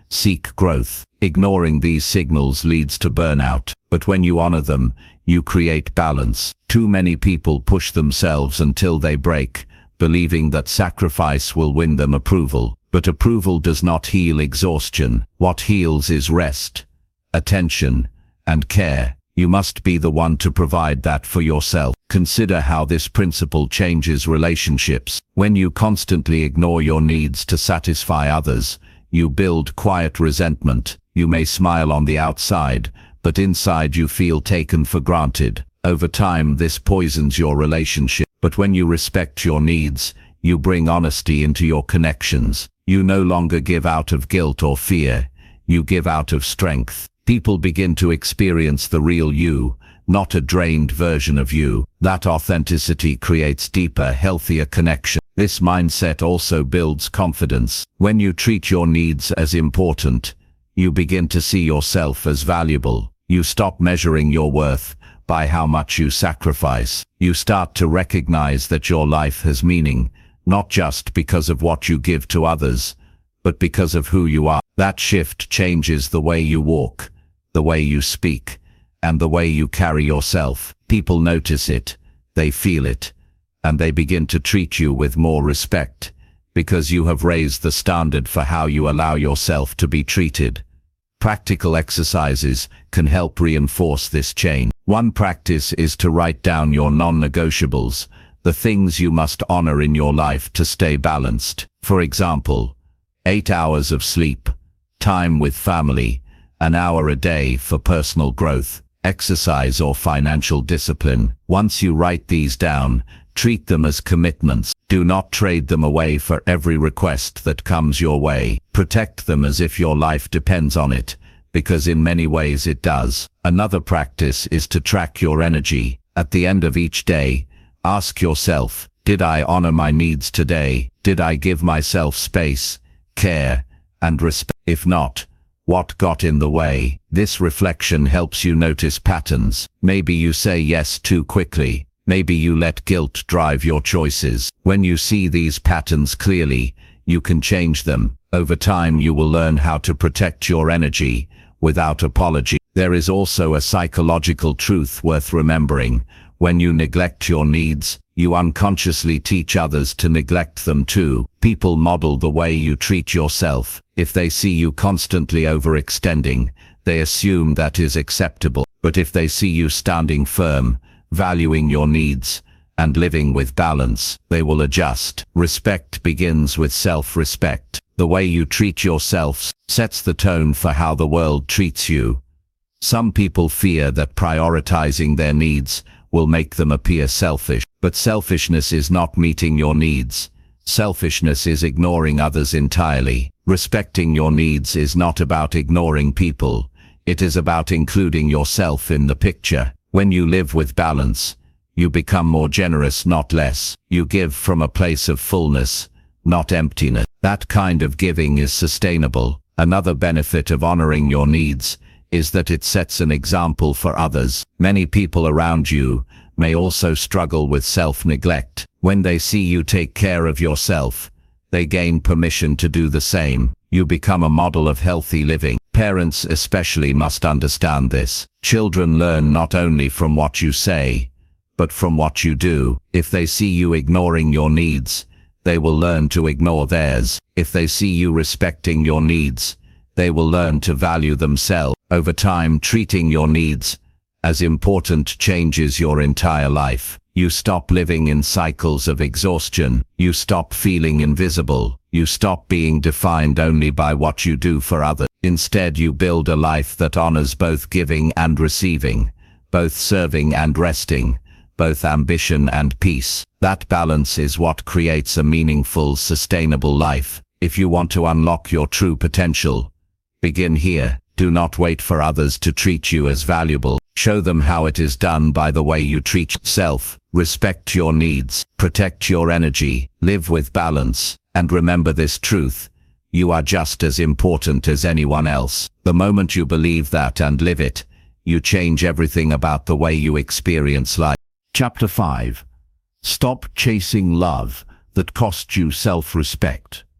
seek growth. Ignoring these signals leads to burnout, but when you honor them, you create balance. Too many people push themselves until they break, believing that sacrifice will win them approval. But approval does not heal exhaustion. What heals is rest, attention, and care. You must be the one to provide that for yourself. Consider how this principle changes relationships. When you constantly ignore your needs to satisfy others, you build quiet resentment. You may smile on the outside, but inside you feel taken for granted. Over time, this poisons your relationship. But when you respect your needs, you bring honesty into your connections. You no longer give out of guilt or fear. You give out of strength. People begin to experience the real you, not a drained version of you. That authenticity creates deeper, healthier connection. This mindset also builds confidence. When you treat your needs as important, you begin to see yourself as valuable. You stop measuring your worth by how much you sacrifice. You start to recognize that your life has meaning, not just because of what you give to others, but because of who you are. That shift changes the way you walk, the way you speak, and the way you carry yourself. People notice it, they feel it, and they begin to treat you with more respect, because you have raised the standard for how you allow yourself to be treated. Practical exercises can help reinforce this change. One practice is to write down your non-negotiables, the things you must honor in your life to stay balanced. For example, 8 hours of sleep, time with family, an hour a day for personal growth, exercise or financial discipline. Once you write these down, treat them as commitments. Do not trade them away for every request that comes your way. Protect them as if your life depends on it, because in many ways it does. Another practice is to track your energy. At the end of each day, ask yourself, did I honor my needs today? Did I give myself space, care, and respect? If not, what got in the way? This reflection helps you notice patterns. Maybe you say yes too quickly. Maybe you let guilt drive your choices. When you see these patterns clearly, you can change them. Over time, you will learn how to protect your energy without apology. There is also a psychological truth worth remembering. When you neglect your needs, you unconsciously teach others to neglect them too. People model the way you treat yourself. If they see you constantly overextending, they assume that is acceptable. But if they see you standing firm, valuing your needs, and living with balance, they will adjust. Respect begins with self-respect. The way you treat yourself sets the tone for how the world treats you. Some people fear that prioritizing their needs will make them appear selfish. But selfishness is not meeting your needs. Selfishness is ignoring others entirely. Respecting your needs is not about ignoring people. It is about including yourself in the picture. When you live with balance, you become more generous, not less. You give from a place of fullness, not emptiness. That kind of giving is sustainable. Another benefit of honoring your needs is that it sets an example for others. Many people around you may also struggle with self-neglect. When they see you take care of yourself, they gain permission to do the same. You become a model of healthy living. Parents especially must understand this. Children learn not only from what you say, but from what you do. If they see you ignoring your needs, they will learn to ignore theirs. If they see you respecting your needs, they will learn to value themselves. Over time, treating your needs as important changes your entire life. You stop living in cycles of exhaustion. You stop feeling invisible. You stop being defined only by what you do for others. Instead, you build a life that honors both giving and receiving, both serving and resting, both ambition and peace. That balance is what creates a meaningful, sustainable life. If you want to unlock your true potential, begin here. Do not wait for others to treat you as valuable. Show them how it is done by the way you treat yourself. Respect your needs, protect your energy, live with balance, and remember this truth: you are just as important as anyone else. The moment you believe that and live it, you change everything about the way you experience life. Chapter 5. Stop chasing love that costs you self-respect.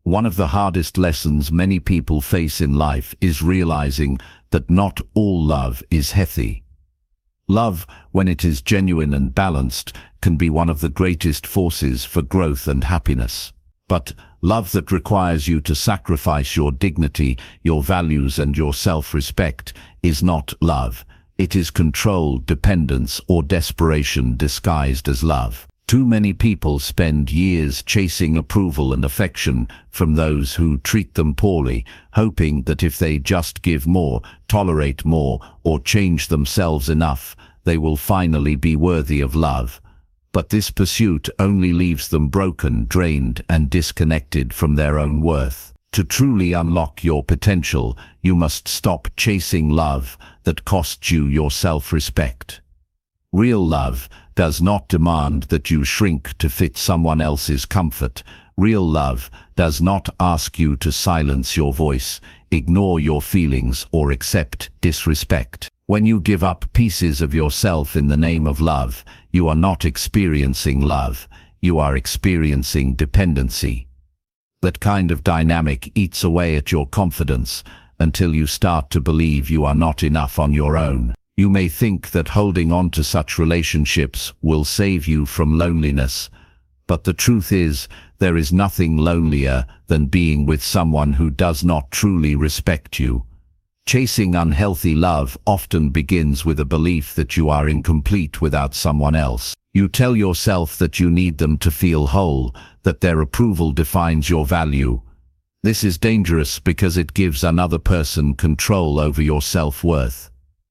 One of the hardest lessons many people face in life is realizing that not all love is healthy. Love, when it is genuine and balanced, can be one of the greatest forces for growth and happiness. But love that requires you to sacrifice your dignity, your values, and your self-respect is not love. It is control, dependence, or desperation disguised as love. Too many people spend years chasing approval and affection from those who treat them poorly, hoping that if they just give more, tolerate more, or change themselves enough, they will finally be worthy of love. But this pursuit only leaves them broken, drained, and disconnected from their own worth. To truly unlock your potential, you must stop chasing love that costs you your self-respect. Real love does not demand that you shrink to fit someone else's comfort. Real love does not ask you to silence your voice, ignore your feelings, or accept disrespect. When you give up pieces of yourself in the name of love, you are not experiencing love, you are experiencing dependency. That kind of dynamic eats away at your confidence until you start to believe you are not enough on your own. You may think that holding on to such relationships will save you from loneliness, but the truth is, there is nothing lonelier than being with someone who does not truly respect you. Chasing unhealthy love often begins with a belief that you are incomplete without someone else. You tell yourself that you need them to feel whole, that their approval defines your value. This is dangerous because it gives another person control over your self-worth.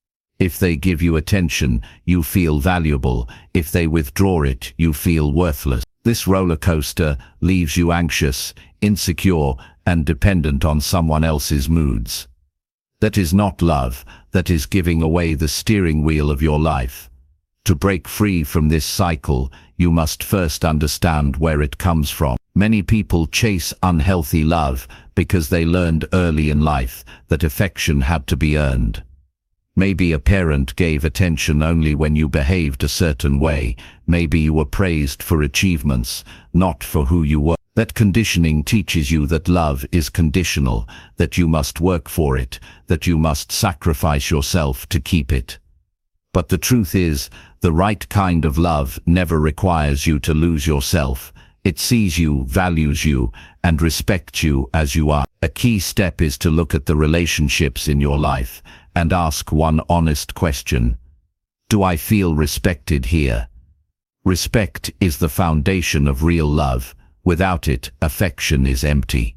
If they give you attention, you feel valuable. If they withdraw it, you feel worthless. This roller coaster leaves you anxious, insecure, and dependent on someone else's moods. That is not love, that is giving away the steering wheel of your life. To break free from this cycle, you must first understand where it comes from. Many people chase unhealthy love because they learned early in life that affection had to be earned. Maybe a parent gave attention only when you behaved a certain way. Maybe you were praised for achievements, not for who you were. That conditioning teaches you that love is conditional, that you must work for it, that you must sacrifice yourself to keep it. But the truth is, the right kind of love never requires you to lose yourself. It sees you, values you, and respects you as you are. A key step is to look at the relationships in your life and ask one honest question. Do I feel respected here? Respect is the foundation of real love. Without it, affection is empty.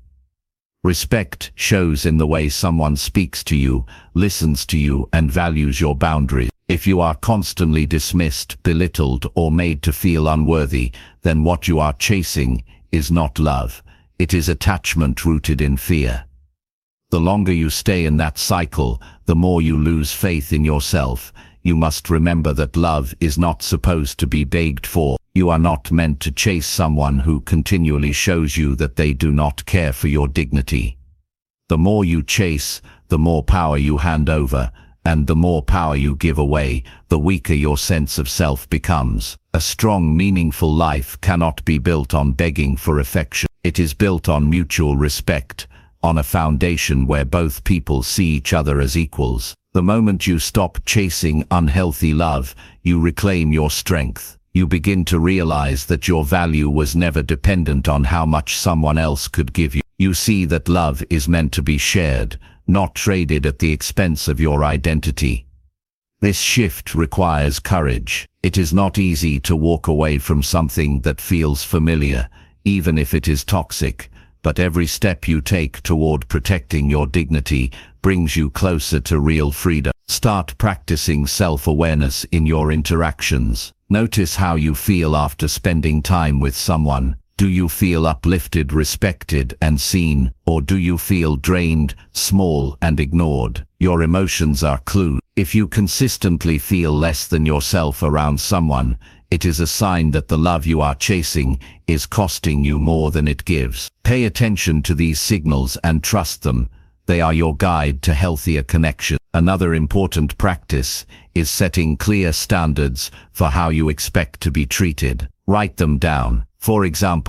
Respect shows in the way someone speaks to you, listens to you, and values your boundaries. If you are constantly dismissed, belittled, or made to feel unworthy, then what you are chasing is not love. It is attachment rooted in fear. The longer you stay in that cycle, the more you lose faith in yourself. You must remember that love is not supposed to be begged for. You are not meant to chase someone who continually shows you that they do not care for your dignity. The more you chase, the more power you hand over, and the more power you give away, the weaker your sense of self becomes. A strong, meaningful life cannot be built on begging for affection. It is built on mutual respect, on a foundation where both people see each other as equals. The moment you stop chasing unhealthy love, you reclaim your strength. You begin to realize that your value was never dependent on how much someone else could give you. You see that love is meant to be shared, not traded at the expense of your identity. This shift requires courage. It is not easy to walk away from something that feels familiar, even if it is toxic, but every step you take toward protecting your dignity brings you closer to real freedom. Start practicing self-awareness in your interactions. Notice how you feel after spending time with someone. Do you feel uplifted, respected, and seen, or do you feel drained, small, and ignored? Your emotions are clues. If you consistently feel less than yourself around someone, it is a sign that the love you are chasing is costing you more than it gives. Pay attention to these signals and trust them. They are your guide to healthier connection. Another important practice is setting clear standards for how you expect to be treated. Write them down. For example,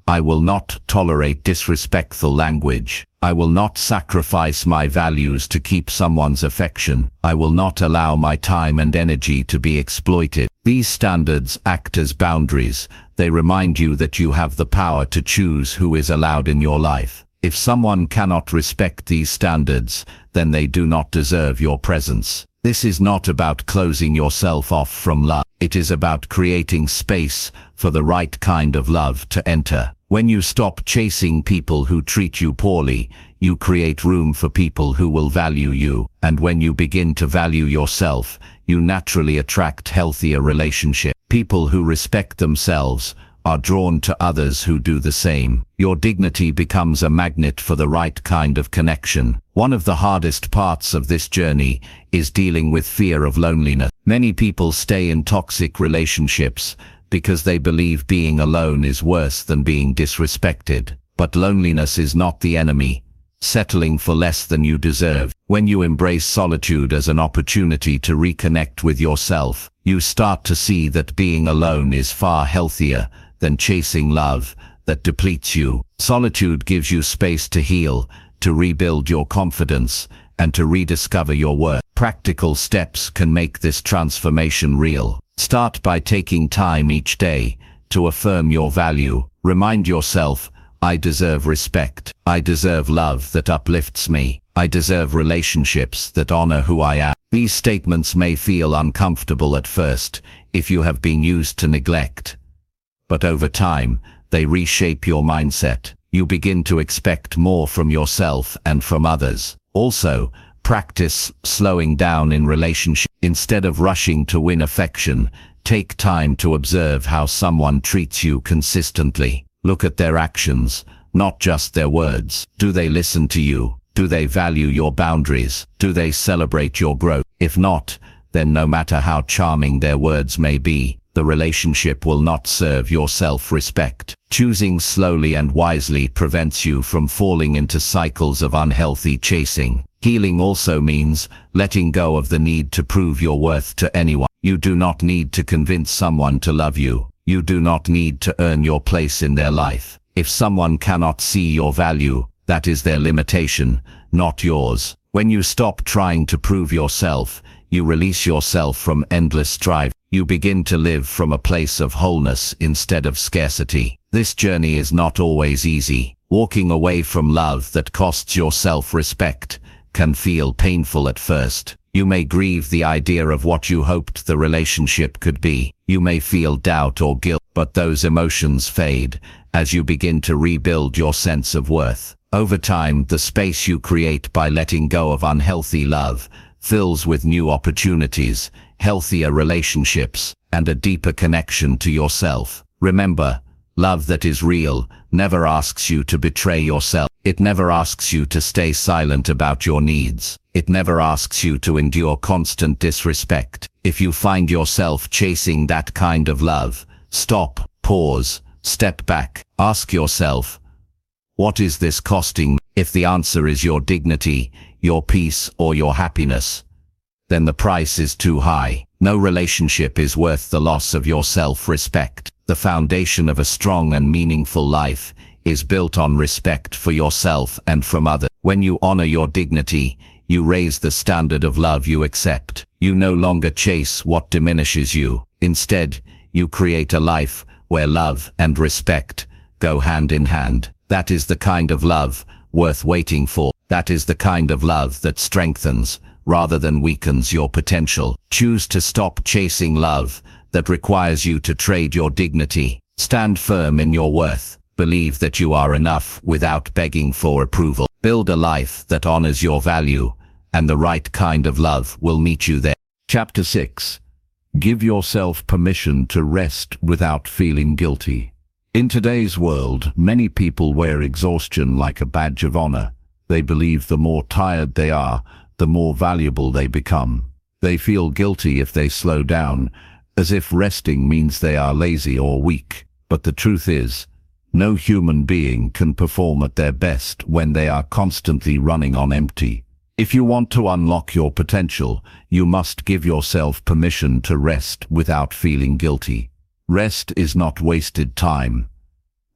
I will not tolerate disrespectful language. I will not sacrifice my values to keep someone's affection. I will not allow my time and energy to be exploited. These standards act as boundaries. They remind you that you have the power to choose who is allowed in your life. If someone cannot respect these standards, then they do not deserve your presence. This is not about closing yourself off from love. It is about creating space for the right kind of love to enter. When you stop chasing people who treat you poorly, you create room for people who will value you. And when you begin to value yourself, you naturally attract healthier relationships. People who respect themselves are drawn to others who do the same. Your dignity becomes a magnet for the right kind of connection. One of the hardest parts of this journey is dealing with fear of loneliness. Many people stay in toxic relationships because they believe being alone is worse than being disrespected. But loneliness is not the enemy. Settling for less than you deserve. When you embrace solitude as an opportunity to reconnect with yourself, you start to see that being alone is far healthier than chasing love that depletes you. Solitude gives you space to heal, to rebuild your confidence, and to rediscover your worth. Practical steps can make this transformation real. Start by taking time each day to affirm your value. Remind yourself, I deserve respect. I deserve love that uplifts me. I deserve relationships that honor who I am. These statements may feel uncomfortable at first if you have been used to neglect. But over time, they reshape your mindset. You begin to expect more from yourself and from others. Also, practice slowing down in relationships. Instead of rushing to win affection, take time to observe how someone treats you consistently. Look at their actions, not just their words. Do they listen to you? Do they value your boundaries? Do they celebrate your growth? If not, then no matter how charming their words may be, the relationship will not serve your self-respect. Choosing slowly and wisely prevents you from falling into cycles of unhealthy chasing. Healing also means letting go of the need to prove your worth to anyone. You do not need to convince someone to love you. You do not need to earn your place in their life. If someone cannot see your value, that is their limitation, not yours. When you stop trying to prove yourself, you release yourself from endless strife. You begin to live from a place of wholeness instead of scarcity. This journey is not always easy. Walking away from love that costs your self-respect can feel painful at first. You may grieve the idea of what you hoped the relationship could be. You may feel doubt or guilt, but those emotions fade as you begin to rebuild your sense of worth. Over time, the space you create by letting go of unhealthy love fills with new opportunities, healthier relationships, and a deeper connection to yourself. Remember, love that is real never asks you to betray yourself. It never asks you to stay silent about your needs. It never asks you to endure constant disrespect. If you find yourself chasing that kind of love, stop, pause, step back. Ask yourself, what is this costing me? If the answer is your dignity, your peace, or your happiness, then the price is too high. No relationship is worth the loss of your self-respect. The foundation of a strong and meaningful life is built on respect for yourself and from others. When you honor your dignity, you raise the standard of love you accept. You no longer chase what diminishes you. Instead, you create a life where love and respect go hand in hand. That is the kind of love worth waiting for. That is the kind of love that strengthens rather than weakens your potential. Choose to stop chasing love that requires you to trade your dignity. Stand firm in your worth. Believe that you are enough without begging for approval. Build a life that honors your value, and the right kind of love will meet you there. Chapter 6. Give yourself permission to rest without feeling guilty. In today's world, many people wear exhaustion like a badge of honor. They believe the more tired they are, the more valuable they become. They feel guilty if they slow down, as if resting means they are lazy or weak. But the truth is, no human being can perform at their best when they are constantly running on empty. If you want to unlock your potential, you must give yourself permission to rest without feeling guilty. Rest is not wasted time.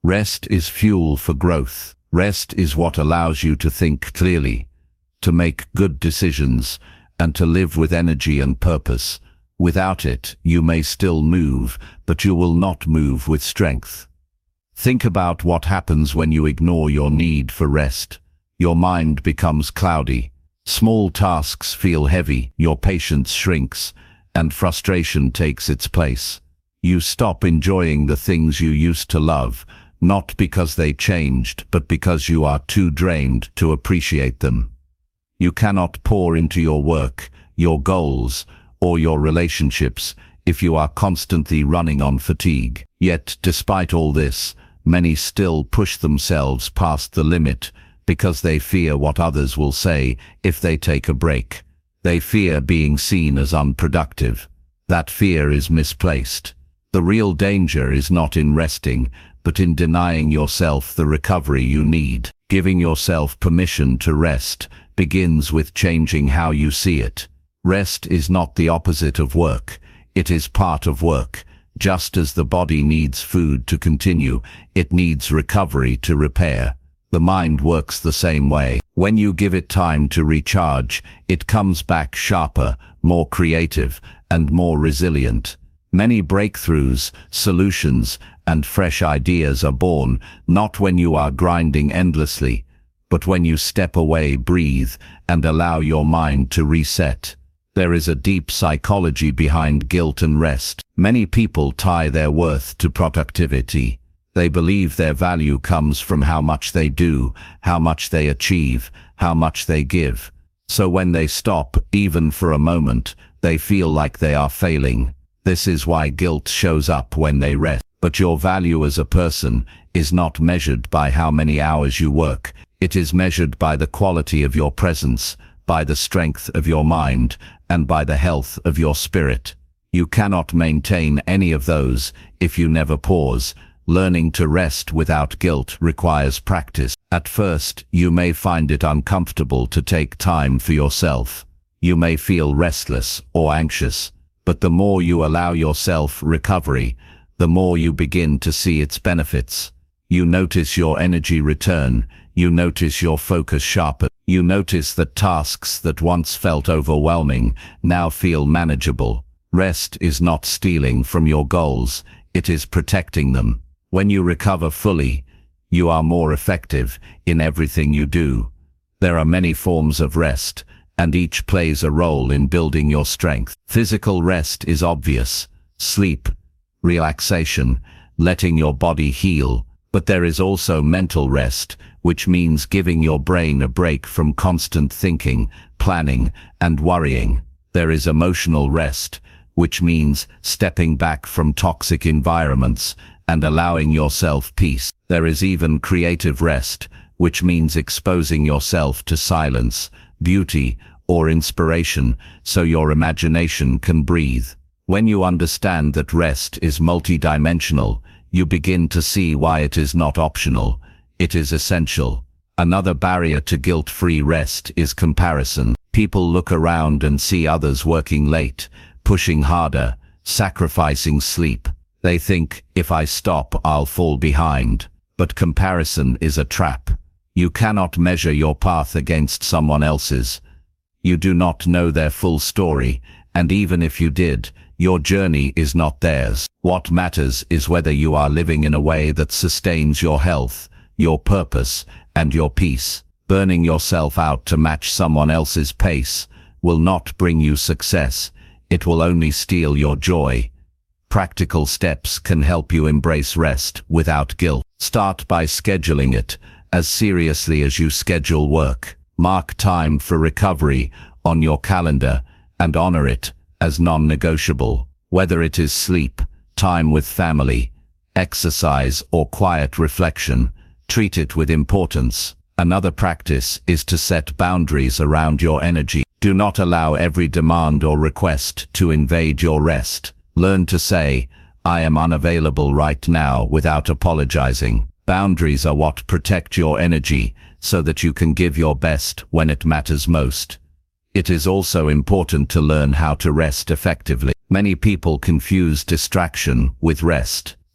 Rest is fuel for growth. Rest is what allows you to think clearly, to make good decisions, and to live with energy and purpose. Without it, you may still move, but you will not move with strength. Think about what happens when you ignore your need for rest. Your mind becomes cloudy. Small tasks feel heavy, your patience shrinks, and frustration takes its place. You stop enjoying the things you used to love, not because they changed, but because you are too drained to appreciate them. You cannot pour into your work, your goals, or your relationships if you are constantly running on fatigue. Yet, despite all this, many still push themselves past the limit because they fear what others will say if they take a break. They fear being seen as unproductive. That fear is misplaced. The real danger is not in resting, but in denying yourself the recovery you need. Giving yourself permission to rest begins with changing how you see it. Rest is not the opposite of work. It is part of work. Just as the body needs food to continue, it needs recovery to repair. The mind works the same way. When you give it time to recharge, it comes back sharper, more creative, and more resilient. Many breakthroughs, solutions, and fresh ideas are born not when you are grinding endlessly, but when you step away, breathe, and allow your mind to reset. There is a deep psychology behind guilt and rest. Many people tie their worth to productivity. They believe their value comes from how much they do, how much they achieve, how much they give. So when they stop, even for a moment, they feel like they are failing. This is why guilt shows up when they rest. But your value as a person is not measured by how many hours you work. It is measured by the quality of your presence, by the strength of your mind, and by the health of your spirit. You cannot maintain any of those if you never pause. Learning to rest without guilt requires practice. At first, you may find it uncomfortable to take time for yourself. You may feel restless or anxious, but the more you allow yourself recovery, the more you begin to see its benefits. You notice your energy return. You notice your focus sharpen. You notice that tasks that once felt overwhelming now feel manageable. Rest is not stealing from your goals. It is protecting them. When you recover fully, you are more effective in everything you do. There are many forms of rest, and each plays a role in building your strength. Physical rest is obvious. Sleep, relaxation, letting your body heal. But there is also mental rest, which means giving your brain a break from constant thinking, planning, and worrying. There is emotional rest, which means stepping back from toxic environments and allowing yourself peace. There is even creative rest, which means exposing yourself to silence, beauty, or inspiration so your imagination can breathe. When you understand that rest is multidimensional, you begin to see why it is not optional. It is essential. Another barrier to guilt-free rest is comparison. People look around and see others working late, pushing harder, sacrificing sleep. They think, if I stop, I'll fall behind. But comparison is a trap. You cannot measure your path against someone else's. You do not know their full story, and even if you did, your journey is not theirs. What matters is whether you are living in a way that sustains your health, your purpose, and your peace. Burning yourself out to match someone else's pace will not bring you success. It will only steal your joy. Practical steps can help you embrace rest without guilt. Start by scheduling it as seriously as you schedule work. Mark time for recovery on your calendar and honor it as non-negotiable. Whether it is sleep, time with family, exercise, or quiet reflection, treat it with importance. Another practice is to set boundaries around your energy. Do not allow every demand or request to invade your rest. Learn to say, I am unavailable right now without apologizing. Boundaries are what protect your energy so that you can give your best when it matters most. It is also important to learn how to rest effectively. Many people confuse distraction with rest.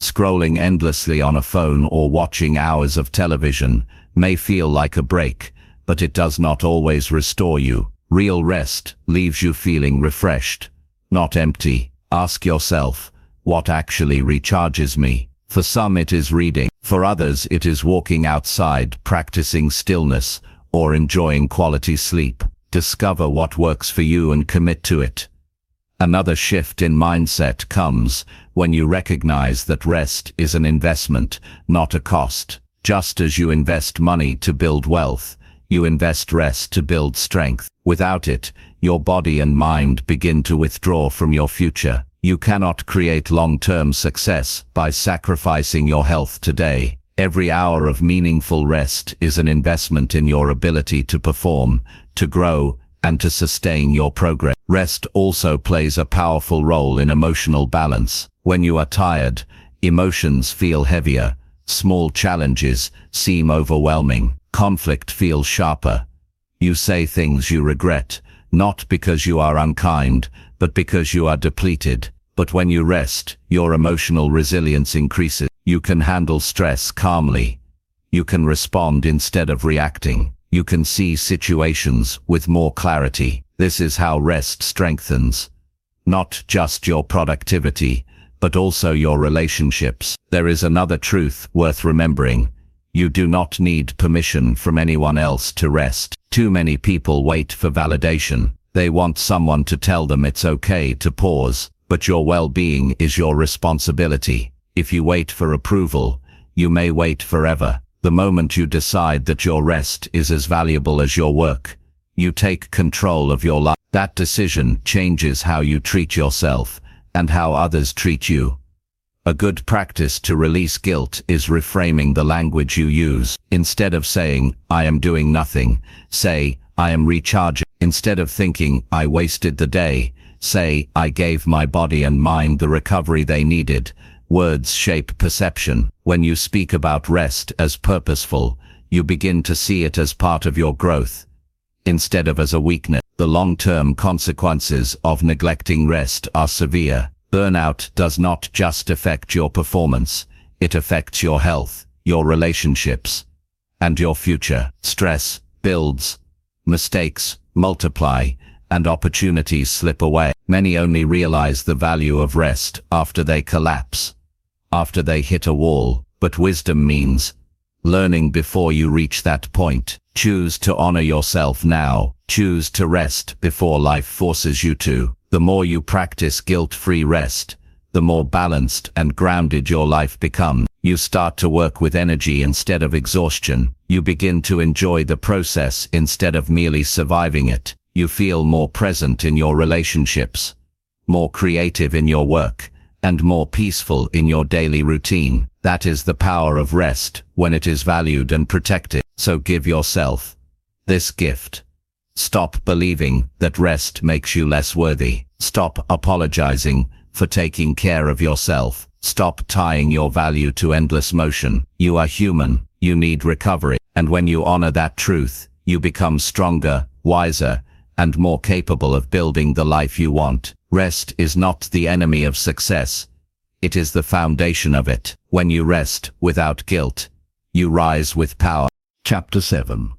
Scrolling endlessly on a phone or watching hours of television may feel like a break, but it does not always restore you. Real rest leaves you feeling refreshed, not empty. Ask yourself, what actually recharges me? For some it is reading. For others it is walking outside, practicing stillness, or enjoying quality sleep. Discover what works for you and commit to it. Another shift in mindset comes when you recognize that rest is an investment, not a cost. Just as you invest money to build wealth, you invest rest to build strength. Without it, your body and mind begin to withdraw from your future. You cannot create long-term success by sacrificing your health today. Every hour of meaningful rest is an investment in your ability to perform, to grow, and to sustain your progress. Rest also plays a powerful role in emotional balance. When you are tired, emotions feel heavier. Small challenges seem overwhelming. Conflict feels sharper. You say things you regret, not because you are unkind, but because you are depleted. But when you rest, your emotional resilience increases. You can handle stress calmly. You can respond instead of reacting. You can see situations with more clarity. This is how rest strengthens not just your productivity, but also your relationships. There is another truth worth remembering. You do not need permission from anyone else to rest. Too many people wait for validation. They want someone to tell them it's okay to pause, but your well-being is your responsibility. If you wait for approval, you may wait forever. The moment you decide that your rest is as valuable as your work, you take control of your life. That decision changes how you treat yourself and how others treat you. A good practice to release guilt is reframing the language you use. Instead of saying, I am doing nothing, say, I am recharging. Instead of thinking, I wasted the day, say, I gave my body and mind the recovery they needed. Words shape perception. When you speak about rest as purposeful, you begin to see it as part of your growth, instead of as a weakness. The long-term consequences of neglecting rest are severe. Burnout does not just affect your performance, it affects your health, your relationships, and your future. Stress builds, mistakes multiply, and opportunities slip away. Many only realize the value of rest after they collapse, after they hit a wall. But wisdom means learning before you reach that point. Choose to honor yourself now. Choose to rest before life forces you to. The more you practice guilt-free rest, the more balanced and grounded your life becomes. You start to work with energy instead of exhaustion. You begin to enjoy the process instead of merely surviving it. You feel more present in your relationships, more creative in your work, and more peaceful in your daily routine. That is the power of rest when it is valued and protected. So give yourself this gift. Stop believing that rest makes you less worthy. Stop apologizing for taking care of yourself. Stop tying your value to endless motion. You are human. You need recovery. And when you honor that truth, you become stronger, wiser, and more capable of building the life you want. Rest is not the enemy of success. It is the foundation of it. When you rest without guilt, you rise with power. Chapter 7.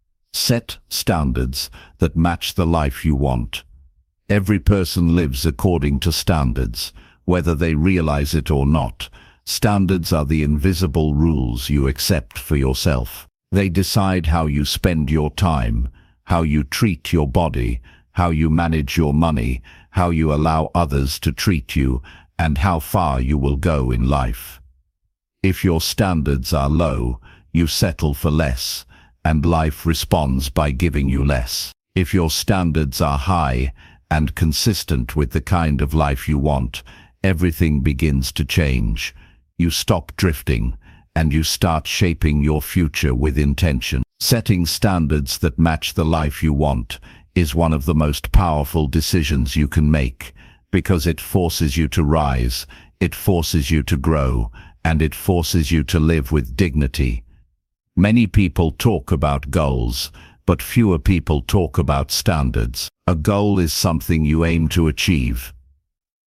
Set standards that match the life you want. Every person lives according to standards, whether they realize it or not. Standards are the invisible rules you accept for yourself. They decide how you spend your time, how you treat your body, how you manage your money, how you allow others to treat you, and how far you will go in life. If your standards are low, you settle for less, and life responds by giving you less. If your standards are high and consistent with the kind of life you want, everything begins to change. You stop drifting, and you start shaping your future with intention. Setting standards that match the life you want is one of the most powerful decisions you can make, because it forces you to rise, it forces you to grow, and it forces you to live with dignity. Many people talk about goals, but fewer people talk about standards. A goal is something you aim to achieve.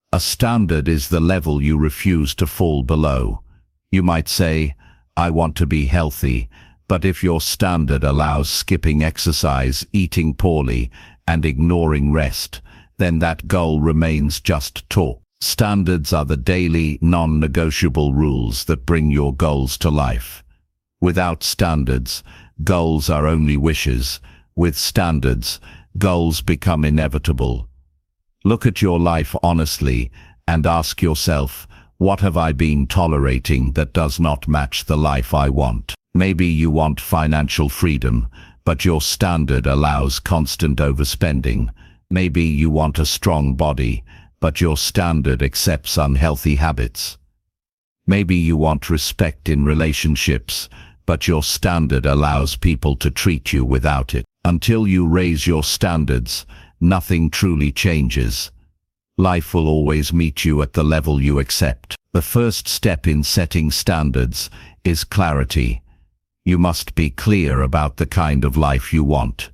A standard is the level you refuse to fall below. You might say, I want to be healthy, but if your standard allows skipping exercise, eating poorly, and ignoring rest, then that goal remains just talk. Standards are the daily, non-negotiable rules that bring your goals to life. Without standards, goals are only wishes. With standards, goals become inevitable. Look at your life honestly and ask yourself, what have I been tolerating that does not match the life I want? Maybe you want financial freedom, but your standard allows constant overspending. Maybe you want a strong body, but your standard accepts unhealthy habits. Maybe you want respect in relationships, but your standard allows people to treat you without it. Until you raise your standards, nothing truly changes. Life will always meet you at the level you accept. The first step in setting standards is clarity. You must be clear about the kind of life you want.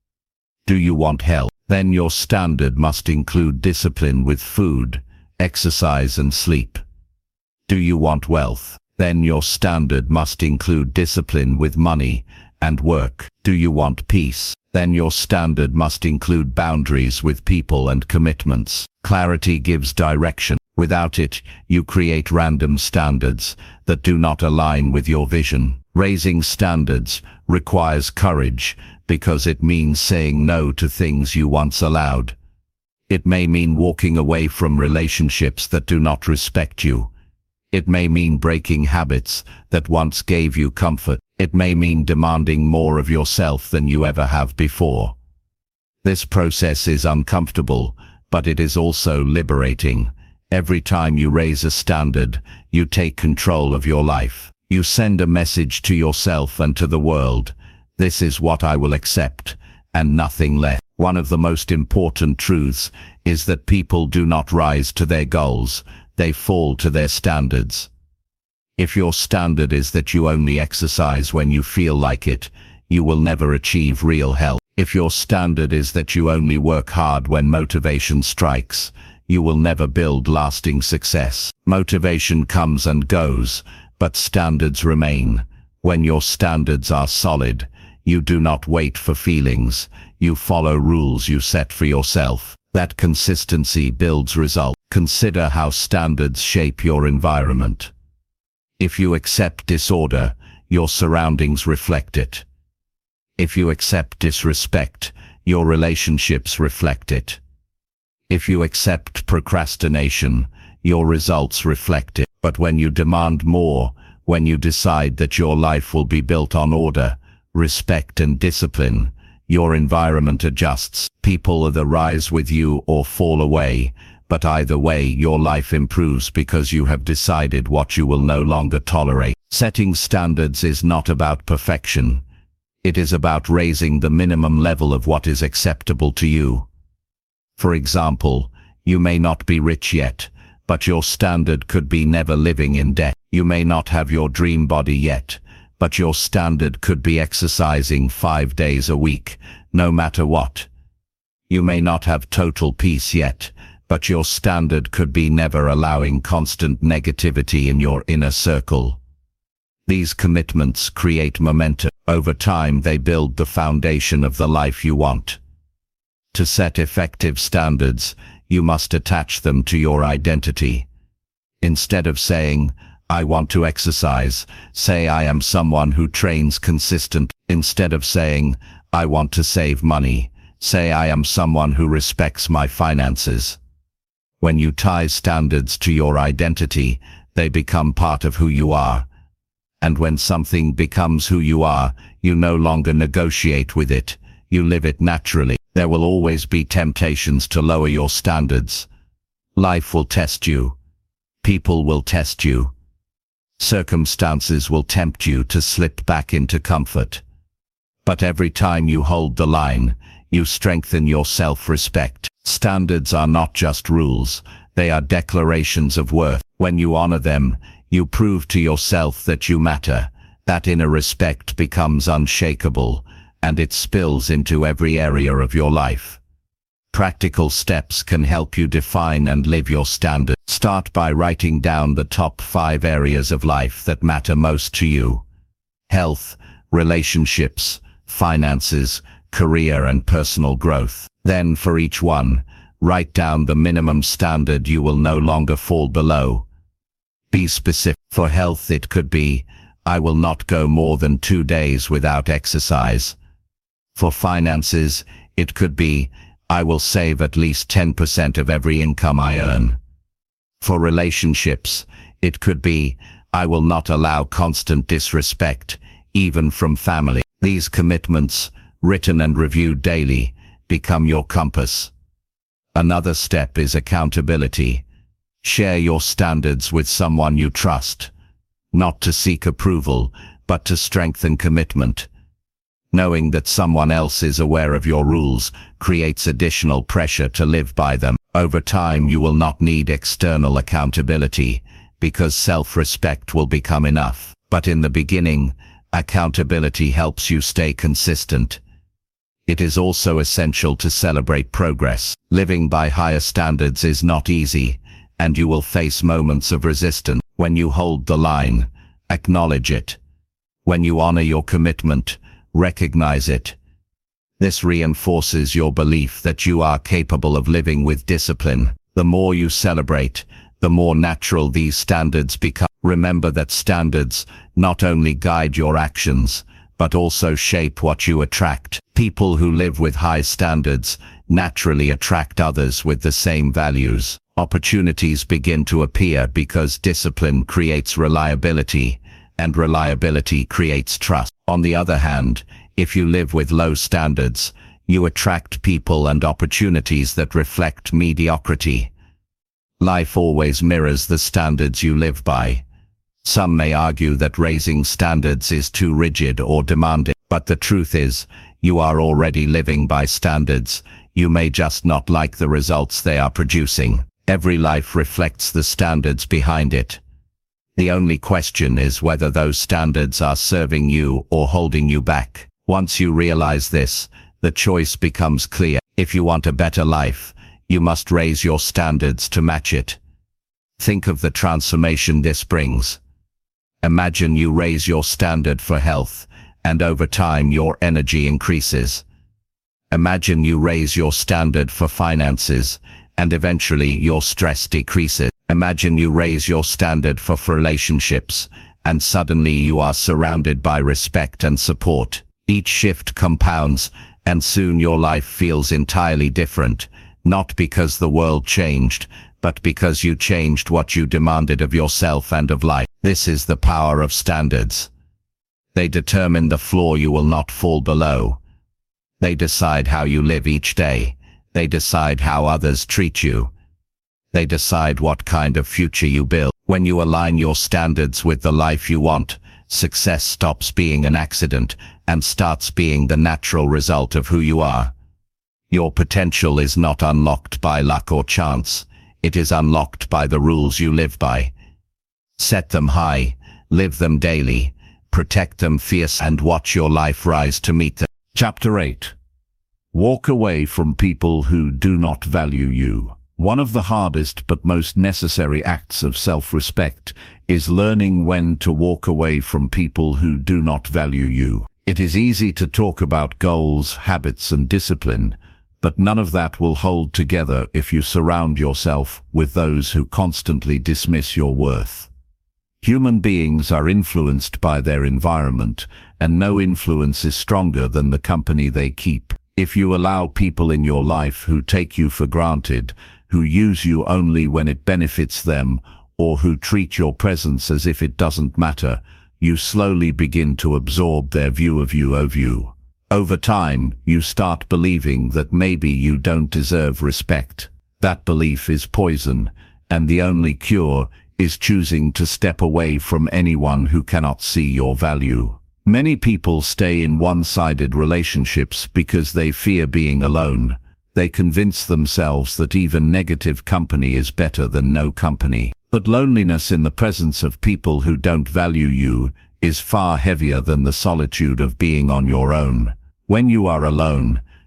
Do you want health? Then your standard must include discipline with food, exercise and sleep. Do you want wealth? Then your standard must include discipline with money and work. Do you want peace? Then your standard must include boundaries with people and commitments. Clarity gives direction. Without it, you create random standards that do not align with your vision. Raising standards requires courage because it means saying no to things you once allowed. It may mean walking away from relationships that do not respect you. It may mean breaking habits that once gave you comfort. It may mean demanding more of yourself than you ever have before. This process is uncomfortable, but it is also liberating. Every time you raise a standard, you take control of your life. You send a message to yourself and to the world. This is what I will accept, and nothing less. One of the most important truths is that people do not rise to their goals, they fall to their standards. If your standard is that you only exercise when you feel like it, you will never achieve real health. If your standard is that you only work hard when motivation strikes, you will never build lasting success. Motivation comes and goes, but standards remain. When your standards are solid, you do not wait for feelings, you follow rules you set for yourself. That consistency builds results. Consider how standards shape your environment. If you accept disorder, your surroundings reflect it. If you accept disrespect, your relationships reflect it. If you accept procrastination, your results reflect it. But when you demand more, when you decide that your life will be built on order, respect and discipline, your environment adjusts. People either rise with you or fall away. But either way, your life improves because you have decided what you will no longer tolerate. Setting standards is not about perfection. It is about raising the minimum level of what is acceptable to you. For example, you may not be rich yet, but your standard could be never living in debt. You may not have your dream body yet, but your standard could be exercising 5 days a week, no matter what. You may not have total peace yet, but your standard could be never allowing constant negativity in your inner circle. These commitments create momentum. Over time, they build the foundation of the life you want. To set effective standards, you must attach them to your identity. Instead of saying, I want to exercise, say I am someone who trains consistent. Instead of saying, I want to save money, say I am someone who respects my finances. When you tie standards to your identity, they become part of who you are. And when something becomes who you are, you no longer negotiate with it, you live it naturally. There will always be temptations to lower your standards. Life will test you. People will test you. Circumstances will tempt you to slip back into comfort. But every time you hold the line, you strengthen your self-respect. Standards are not just rules, they are declarations of worth. When you honor them, you prove to yourself that you matter. That inner respect becomes unshakable, and it spills into every area of your life. practical steps can help you define and live your standards. Start by writing down the top 5 areas of life that matter most to you: health, relationships, finances, career and personal growth. Then for each one, write down the minimum standard you will no longer fall below. Be specific. For health, it could be, I will not go more than 2 days without exercise. For finances, it could be, I will save at least 10% of every income I earn. For relationships, it could be, I will not allow constant disrespect, even from family. These commitments, written and reviewed daily, become your compass. Another step is accountability. Share your standards with someone you trust, not to seek approval, but to strengthen commitment. Knowing that someone else is aware of your rules creates additional pressure to live by them. Over time, you will not need external accountability, because self-respect will become enough. But in the beginning, accountability helps you stay consistent. It is also essential to celebrate progress. Living by higher standards is not easy, and you will face moments of resistance. When you hold the line, acknowledge it. When you honor your commitment, recognize it. This reinforces your belief that you are capable of living with discipline. The more you celebrate, the more natural these standards become. Remember that standards not only guide your actions, but also shape what you attract. People who live with high standards naturally attract others with the same values. Opportunities begin to appear because discipline creates reliability, and reliability creates trust. On the other hand, if you live with low standards, you attract people and opportunities that reflect mediocrity. Life always mirrors the standards you live by. Some may argue that raising standards is too rigid or demanding, but the truth is, you are already living by standards. You may just not like the results they are producing. Every life reflects the standards behind it. The only question is whether those standards are serving you or holding you back. Once you realize this, the choice becomes clear. If you want a better life, you must raise your standards to match it. Think of the transformation this brings. Imagine you raise your standard for health, and over time your energy increases. Imagine you raise your standard for finances, and eventually your stress decreases. Imagine you raise your standard for relationships, and suddenly you are surrounded by respect and support. Each shift compounds, and soon your life feels entirely different, not because the world changed, but because you changed what you demanded of yourself and of life. This is the power of standards. They determine the floor you will not fall below. They decide how you live each day. They decide how others treat you. They decide what kind of future you build. When you align your standards with the life you want, success stops being an accident and starts being the natural result of who you are. Your potential is not unlocked by luck or chance. It is unlocked by the rules you live by. Set them high, live them daily, protect them fiercely, and watch your life rise to meet them. Chapter 8. Walk away from people who do not value you. One of the hardest but most necessary acts of self-respect is learning when to walk away from people who do not value you. It is easy to talk about goals, habits, and discipline, but none of that will hold together if you surround yourself with those who constantly dismiss your worth. Human beings are influenced by their environment, and no influence is stronger than the company they keep. If you allow people in your life who take you for granted, who use you only when it benefits them, or who treat your presence as if it doesn't matter, you slowly begin to absorb their view of you. Over time, you start believing that maybe you don't deserve respect. That belief is poison, and the only cure is choosing to step away from anyone who cannot see your value. Many people stay in one-sided relationships because they fear being alone. They convince themselves that even negative company is better than no company. But loneliness in the presence of people who don't value you is far heavier than the solitude of being on your own. When you are alone,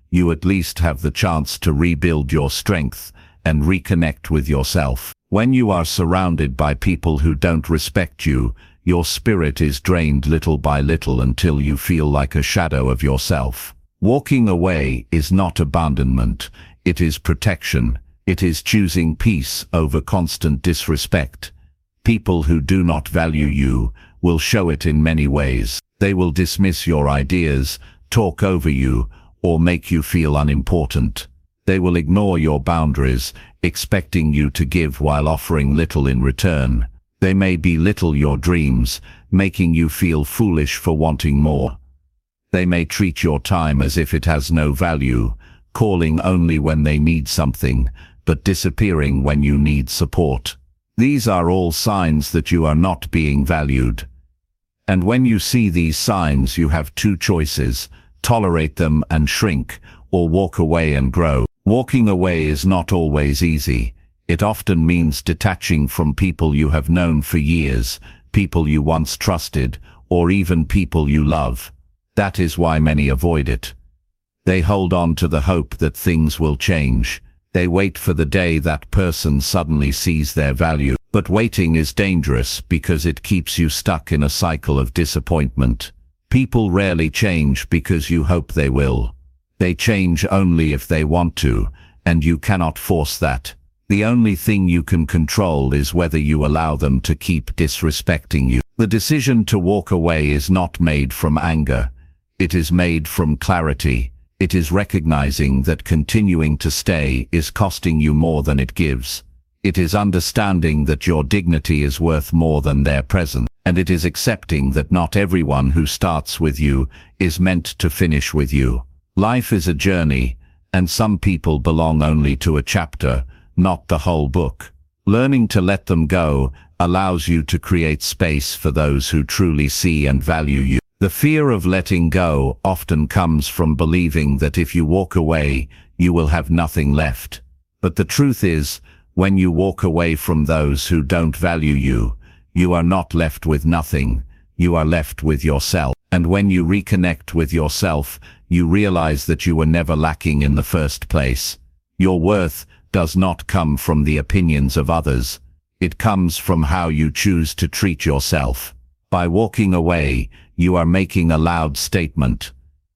you at least have the chance to rebuild your strength and reconnect with yourself. When you are surrounded by people who don't respect you, your spirit is drained little by little until you feel like a shadow of yourself. Walking away is not abandonment, it is protection. It is choosing peace over constant disrespect. People who do not value you will show it in many ways. They will dismiss your ideas, talk over you, or make you feel unimportant. They will ignore your boundaries, expecting you to give while offering little in return. They may belittle your dreams, making you feel foolish for wanting more. They may treat your time as if it has no value, calling only when they need something, but disappearing when you need support. These are all signs that you are not being valued. And when you see these signs, you have two choices: tolerate them and shrink, or walk away and grow. Walking away is not always easy. It often means detaching from people you have known for years, people you once trusted, or even people you love. That is why many avoid it. They hold on to the hope that things will change. They wait for the day that person suddenly sees their value. But waiting is dangerous because it keeps you stuck in a cycle of disappointment. People rarely change because you hope they will. They change only if they want to, and you cannot force that. The only thing you can control is whether you allow them to keep disrespecting you. The decision to walk away is not made from anger. It is made from clarity. It is recognizing that continuing to stay is costing you more than it gives. It is understanding that your dignity is worth more than their presence. And it is accepting that not everyone who starts with you is meant to finish with you. Life is a journey, and some people belong only to a chapter, not the whole book. Learning to let them go allows you to create space for those who truly see and value you. The fear of letting go often comes from believing that if you walk away, you will have nothing left. But the truth is, when you walk away from those who don't value you, you are not left with nothing, you are left with yourself. And when you reconnect with yourself, you realize that you were never lacking in the first place. Your worth does not come from the opinions of others. It comes from how you choose to treat yourself. By walking away, you are making a loud statement.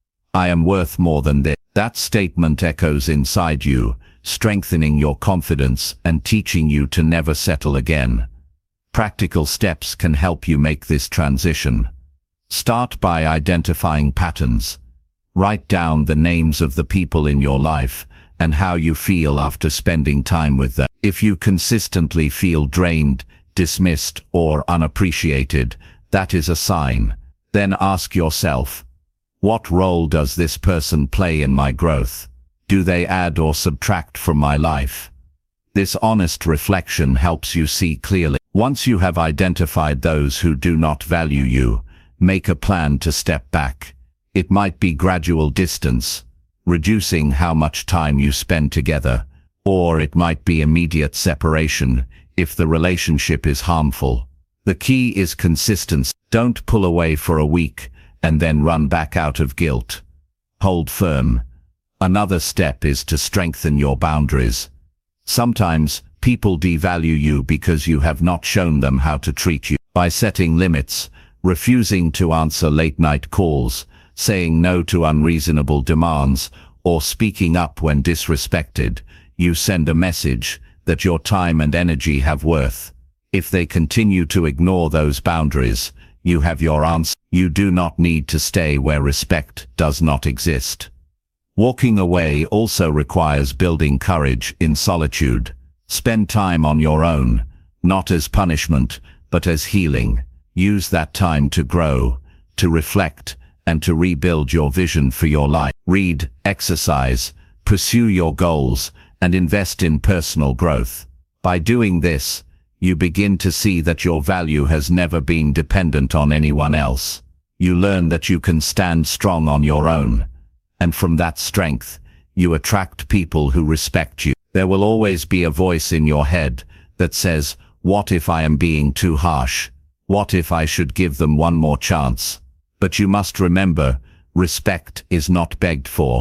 I am worth more than this. That statement echoes inside you, strengthening your confidence and teaching you to never settle again. Practical steps can help you make this transition. Start by identifying patterns. Write down the names of the people in your life and how you feel after spending time with them. If you consistently feel drained, dismissed, or unappreciated, that is a sign. Then ask yourself, what role does this person play in my growth? Do they add or subtract from my life? This honest reflection helps you see clearly. Once you have identified those who do not value you, make a plan to step back. It might be gradual distance, reducing how much time you spend together, or it might be immediate separation if the relationship is harmful. The key is consistency. Don't pull away for a week and then run back out of guilt. Hold firm. Another step is to strengthen your boundaries. Sometimes people devalue you because you have not shown them how to treat you. By setting limits, refusing to answer late-night calls, saying no to unreasonable demands, or speaking up when disrespected, you send a message that your time and energy have worth. If they continue to ignore those boundaries, you have your answer. You do not need to stay where respect does not exist. Walking away also requires building courage in solitude. Spend time on your own, not as punishment, but as healing. Use that time to grow, to reflect, and to rebuild your vision for your life. Read, exercise, pursue your goals, and invest in personal growth. By doing this, you begin to see that your value has never been dependent on anyone else. You learn that you can stand strong on your own. And from that strength, you attract people who respect you. There will always be a voice in your head that says, what if I am being too harsh? What if I should give them one more chance? But you must remember, respect is not begged for.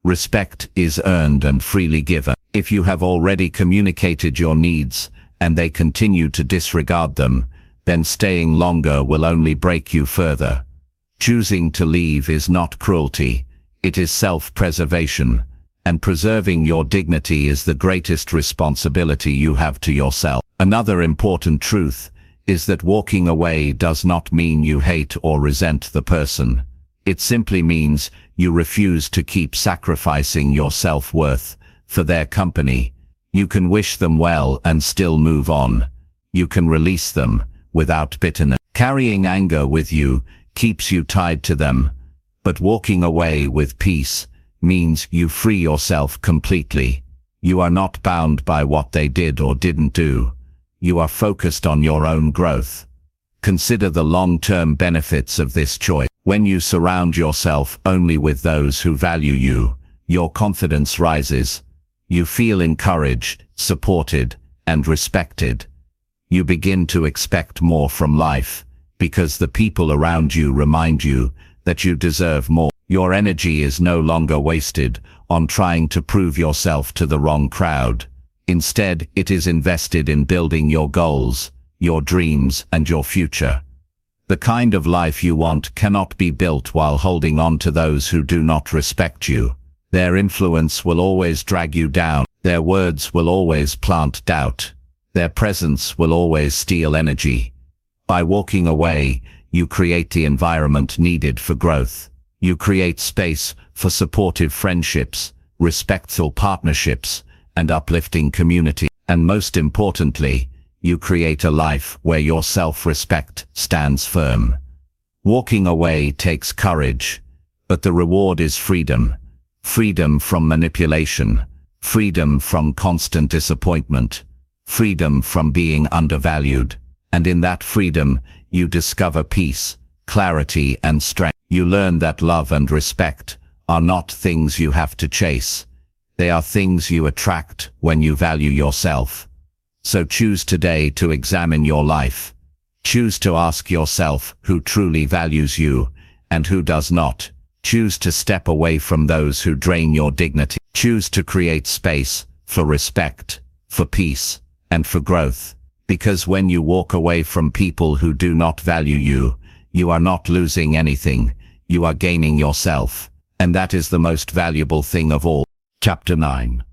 Respect is earned and freely given. If you have already communicated your needs and they continue to disregard them, then staying longer will only break you further. Choosing to leave is not cruelty, it is self-preservation, and preserving your dignity is the greatest responsibility you have to yourself. Another important truth is that walking away does not mean you hate or resent the person. It simply means you refuse to keep sacrificing your self-worth for their company. You can wish them well and still move on. You can release them without bitterness. Carrying anger with you keeps you tied to them, but walking away with peace means you free yourself completely. You are not bound by what they did or didn't do. You are focused on your own growth. Consider the long-term benefits of this choice. When you surround yourself only with those who value you, your confidence rises. You feel encouraged, supported, and respected. You begin to expect more from life, because the people around you remind you that you deserve more. Your energy is no longer wasted on trying to prove yourself to the wrong crowd. Instead, it is invested in building your goals, your dreams, and your future. The kind of life you want cannot be built while holding on to those who do not respect you. Their influence will always drag you down. Their words will always plant doubt. Their presence will always steal energy. By walking away, you create the environment needed for growth. You create space for supportive friendships, respectful partnerships, and uplifting community. And most importantly, you create a life where your self-respect stands firm. Walking away takes courage, but the reward is freedom. Freedom from manipulation, freedom from constant disappointment, freedom from being undervalued. And in that freedom, you discover peace, clarity, and strength. You learn that love and respect are not things you have to chase. They are things you attract when you value yourself. So choose today to examine your life. Choose to ask yourself who truly values you and who does not. Choose to step away from those who drain your dignity. Choose to create space for respect, for peace, and for growth. Because when you walk away from people who do not value you, you are not losing anything. You are gaining yourself. And that is the most valuable thing of all. Chapter 9.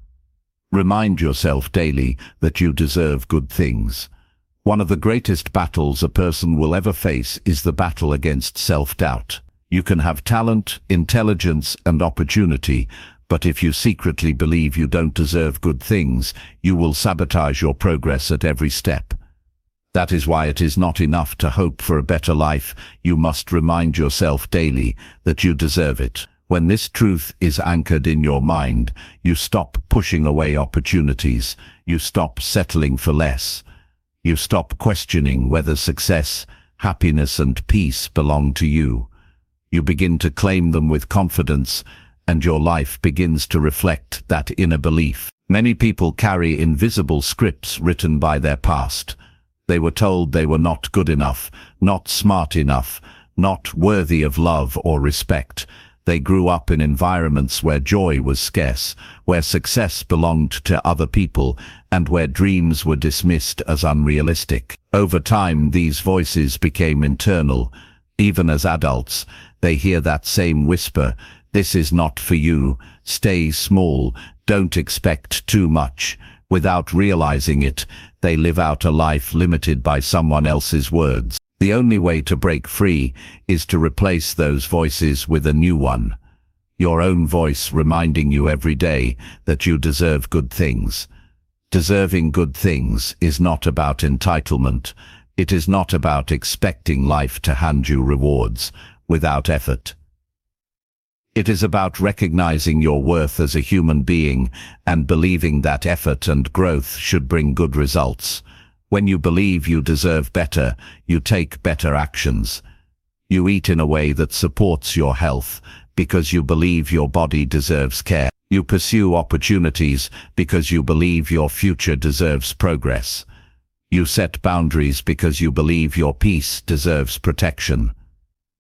Remind yourself daily that you deserve good things. One of the greatest battles a person will ever face is the battle against self-doubt. You can have talent, intelligence, and opportunity, but if you secretly believe you don't deserve good things, you will sabotage your progress at every step. That is why it is not enough to hope for a better life. You must remind yourself daily that you deserve it. When this truth is anchored in your mind, you stop pushing away opportunities. You stop settling for less. You stop questioning whether success, happiness, and peace belong to you. You begin to claim them with confidence, and your life begins to reflect that inner belief. Many people carry invisible scripts written by their past. They were told they were not good enough, not smart enough, not worthy of love or respect. They grew up in environments where joy was scarce, where success belonged to other people, and where dreams were dismissed as unrealistic. Over time, these voices became internal. Even as adults, they hear that same whisper, "This is not for you, stay small, don't expect too much." Without realizing it, they live out a life limited by someone else's words. The only way to break free is to replace those voices with a new one. Your own voice reminding you every day that you deserve good things. Deserving good things is not about entitlement. It is not about expecting life to hand you rewards without effort. It is about recognizing your worth as a human being and believing that effort and growth should bring good results. When you believe you deserve better, you take better actions. You eat in a way that supports your health because you believe your body deserves care. You pursue opportunities because you believe your future deserves progress. You set boundaries because you believe your peace deserves protection.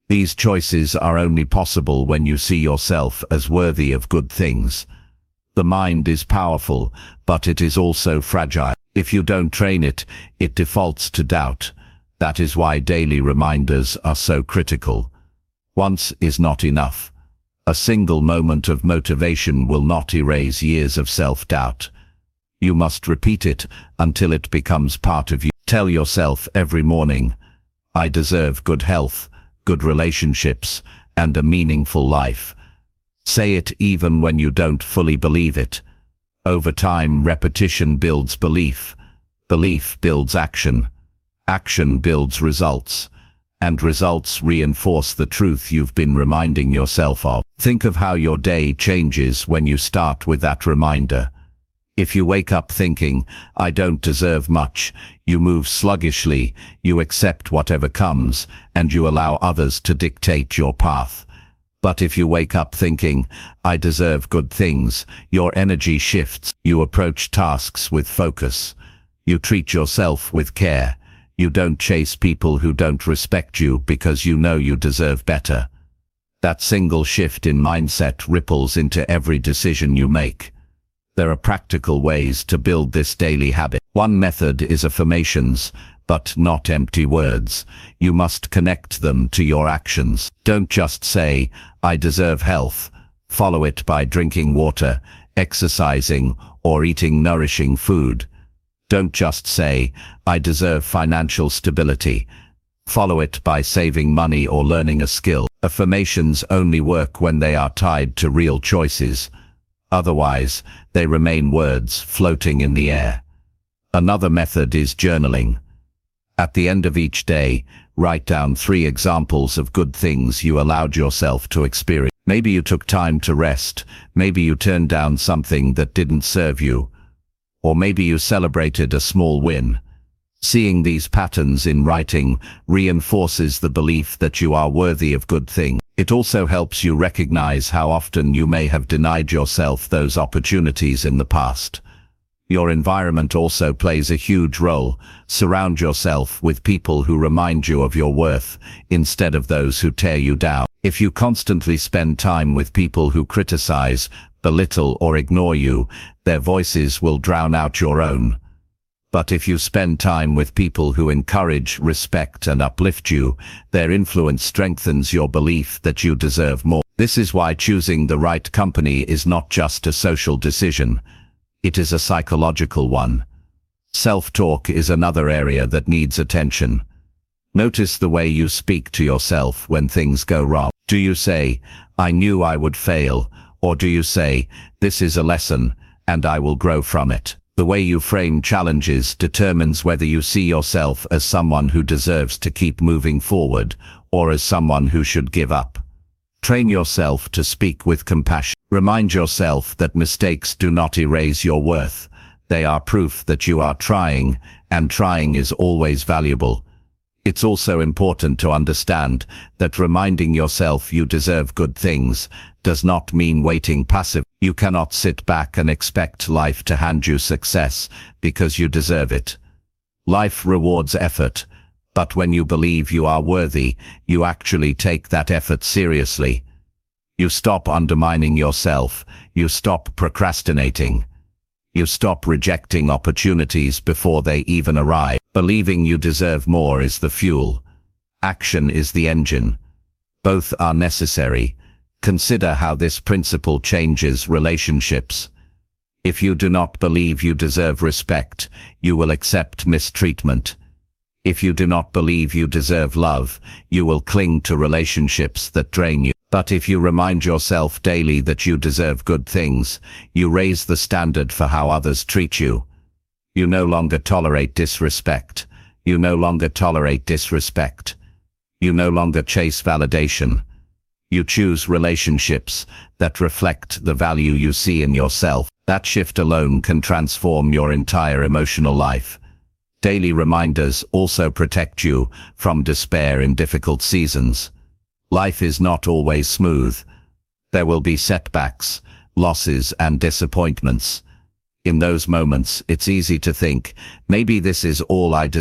These choices are only possible when you see yourself as worthy of good things. The mind is powerful, but it is also fragile. If you don't train it, it defaults to doubt. That is why daily reminders are so critical. Once is not enough. A single moment of motivation will not erase years of self-doubt. You must repeat it until it becomes part of you. Tell yourself every morning, I deserve good health, good relationships, and a meaningful life. Say it even when you don't fully believe it. Over time, repetition builds belief. Belief builds action. Action builds results. And results reinforce the truth you've been reminding yourself of. Think of how your day changes when you start with that reminder. If you wake up thinking, I don't deserve much, you move sluggishly, you accept whatever comes, and you allow others to dictate your path. But if you wake up thinking, I deserve good things, your energy shifts, you approach tasks with focus. You treat yourself with care. You don't chase people who don't respect you because you know you deserve better. That single shift in mindset ripples into every decision you make. There are practical ways to build this daily habit. One method is affirmations, but not empty words. You must connect them to your actions. Don't just say, I deserve health. Follow it by drinking water, exercising, or eating nourishing food. Don't just say, I deserve financial stability. Follow it by saving money or learning a skill. Affirmations only work when they are tied to real choices. Otherwise, they remain words floating in the air. Another method is journaling. At the end of each day, write down 3 examples of good things you allowed yourself to experience. Maybe you took time to rest. Maybe you turned down something that didn't serve you. Or maybe you celebrated a small win. Seeing these patterns in writing reinforces the belief that you are worthy of good things. It also helps you recognize how often you may have denied yourself those opportunities in the past. Your environment also plays a huge role. Surround yourself with people who remind you of your worth, instead of those who tear you down. If you constantly spend time with people who criticize, belittle, or ignore you, their voices will drown out your own. But if you spend time with people who encourage, respect, and uplift you, their influence strengthens your belief that you deserve more. This is why choosing the right company is not just a social decision. It is a psychological one. Self-talk is another area that needs attention. Notice the way you speak to yourself when things go wrong. Do you say, I knew I would fail? Or do you say, this is a lesson, and I will grow from it? The way you frame challenges determines whether you see yourself as someone who deserves to keep moving forward, or as someone who should give up. Train yourself to speak with compassion. Remind yourself that mistakes do not erase your worth. They are proof that you are trying, and trying is always valuable. It's also important to understand that reminding yourself you deserve good things does not mean waiting passive. You cannot sit back and expect life to hand you success because you deserve it. Life rewards effort, but when you believe you are worthy, you actually take that effort seriously. You stop undermining yourself. You stop procrastinating. You stop rejecting opportunities before they even arrive. Believing you deserve more is the fuel. Action is the engine. Both are necessary. Consider how this principle changes relationships. If you do not believe you deserve respect, you will accept mistreatment. If you do not believe you deserve love, you will cling to relationships that drain you. But if you remind yourself daily that you deserve good things, you raise the standard for how others treat you. You no longer tolerate disrespect. You no longer tolerate disrespect. You no longer chase validation. You choose relationships that reflect the value you see in yourself. That shift alone can transform your entire emotional life. Daily reminders also protect you from despair in difficult seasons. Life is not always smooth. There will be setbacks, losses, and disappointments. In those moments, it's easy to think, maybe this is all I deserve.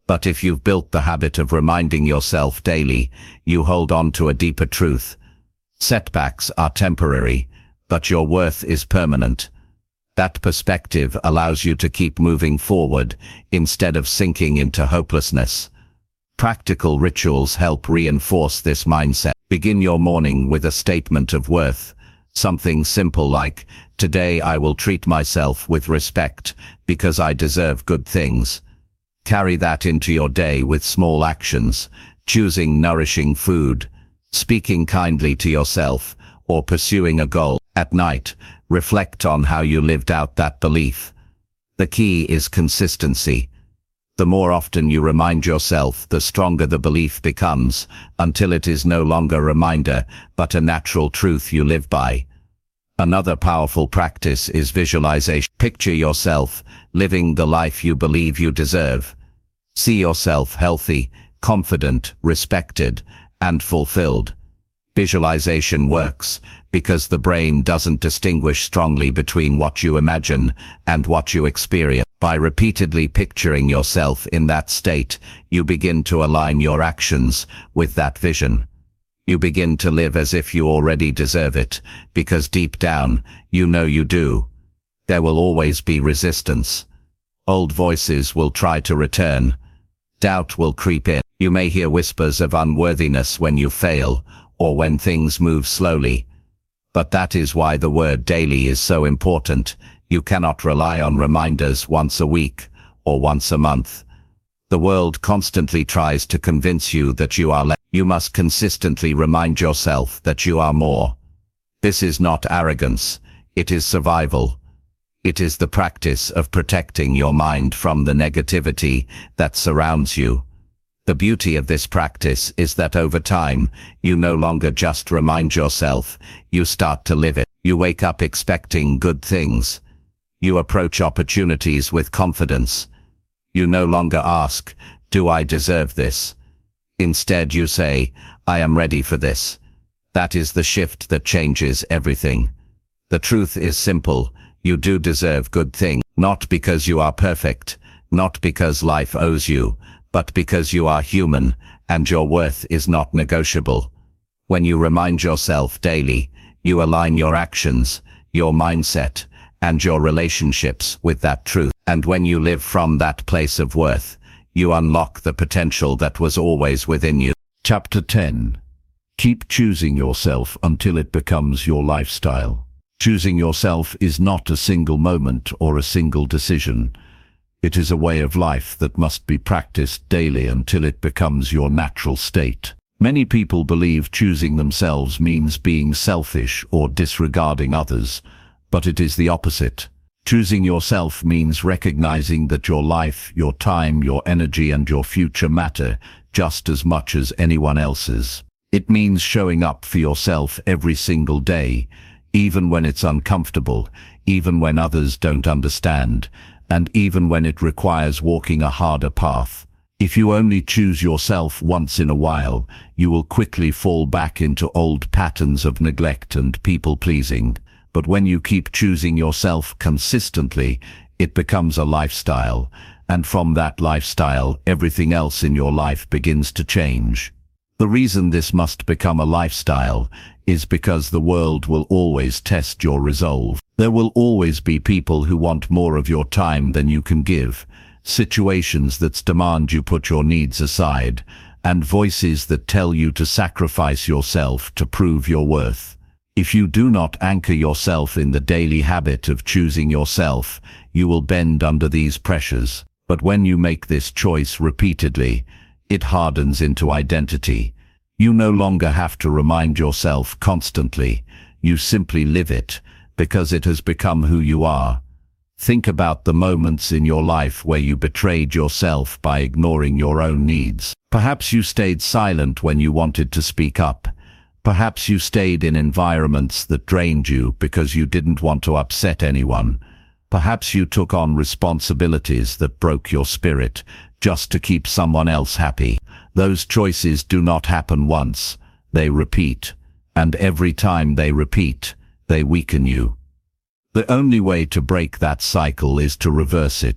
But if you've built the habit of reminding yourself daily, you hold on to a deeper truth. Setbacks are temporary, but your worth is permanent. That perspective allows you to keep moving forward instead of sinking into hopelessness. Practical rituals help reinforce this mindset. Begin your morning with a statement of worth. Something simple like, "Today I will treat myself with respect because I deserve good things." Carry that into your day with small actions, choosing nourishing food, speaking kindly to yourself, or pursuing a goal. At night, reflect on how you lived out that belief. The key is consistency. The more often you remind yourself, the stronger the belief becomes, until it is no longer a reminder, but a natural truth you live by. Another powerful practice is visualization. Picture yourself living the life you believe you deserve. See yourself healthy, confident, respected, and fulfilled. Visualization works because the brain doesn't distinguish strongly between what you imagine and what you experience. By repeatedly picturing yourself in that state, you begin to align your actions with that vision. You begin to live as if you already deserve it, because deep down, you know you do. There will always be resistance. Old voices will try to return. Doubt will creep in. You may hear whispers of unworthiness when you fail, or when things move slowly. But that is why the word daily is so important. You cannot rely on reminders once a week or once a month. The world constantly tries to convince you that you are less. You must consistently remind yourself that you are more. This is not arrogance, it is survival. It is the practice of protecting your mind from the negativity that surrounds you. The beauty of this practice is that over time, you no longer just remind yourself, you start to live it. You wake up expecting good things. You approach opportunities with confidence. You no longer ask, "Do I deserve this?" Instead you say, "I am ready for this." That is the shift that changes everything. The truth is simple. You do deserve good things, not because you are perfect, not because life owes you, but because you are human, and your worth is not negotiable. When you remind yourself daily, you align your actions, your mindset, and your relationships with that truth. And when you live from that place of worth, you unlock the potential that was always within you. Chapter 10. Keep choosing yourself until it becomes your lifestyle. Choosing yourself is not a single moment or a single decision. It is a way of life that must be practiced daily until it becomes your natural state. Many people believe choosing themselves means being selfish or disregarding others, but it is the opposite. Choosing yourself means recognizing that your life, your time, your energy, and your future matter just as much as anyone else's. It means showing up for yourself every single day, even when it's uncomfortable, even when others don't understand, and even when it requires walking a harder path. If you only choose yourself once in a while, you will quickly fall back into old patterns of neglect and people-pleasing. But when you keep choosing yourself consistently, it becomes a lifestyle, and from that lifestyle, everything else in your life begins to change. The reason this must become a lifestyle is because the world will always test your resolve. There will always be people who want more of your time than you can give, situations that demand you put your needs aside, and voices that tell you to sacrifice yourself to prove your worth. If you do not anchor yourself in the daily habit of choosing yourself, you will bend under these pressures. But when you make this choice repeatedly, it hardens into identity. You no longer have to remind yourself constantly. You simply live it, because it has become who you are. Think about the moments in your life where you betrayed yourself by ignoring your own needs. Perhaps you stayed silent when you wanted to speak up. Perhaps you stayed in environments that drained you because you didn't want to upset anyone. Perhaps you took on responsibilities that broke your spirit just to keep someone else happy. Those choices do not happen once. They repeat. And every time they repeat, they weaken you. The only way to break that cycle is to reverse it.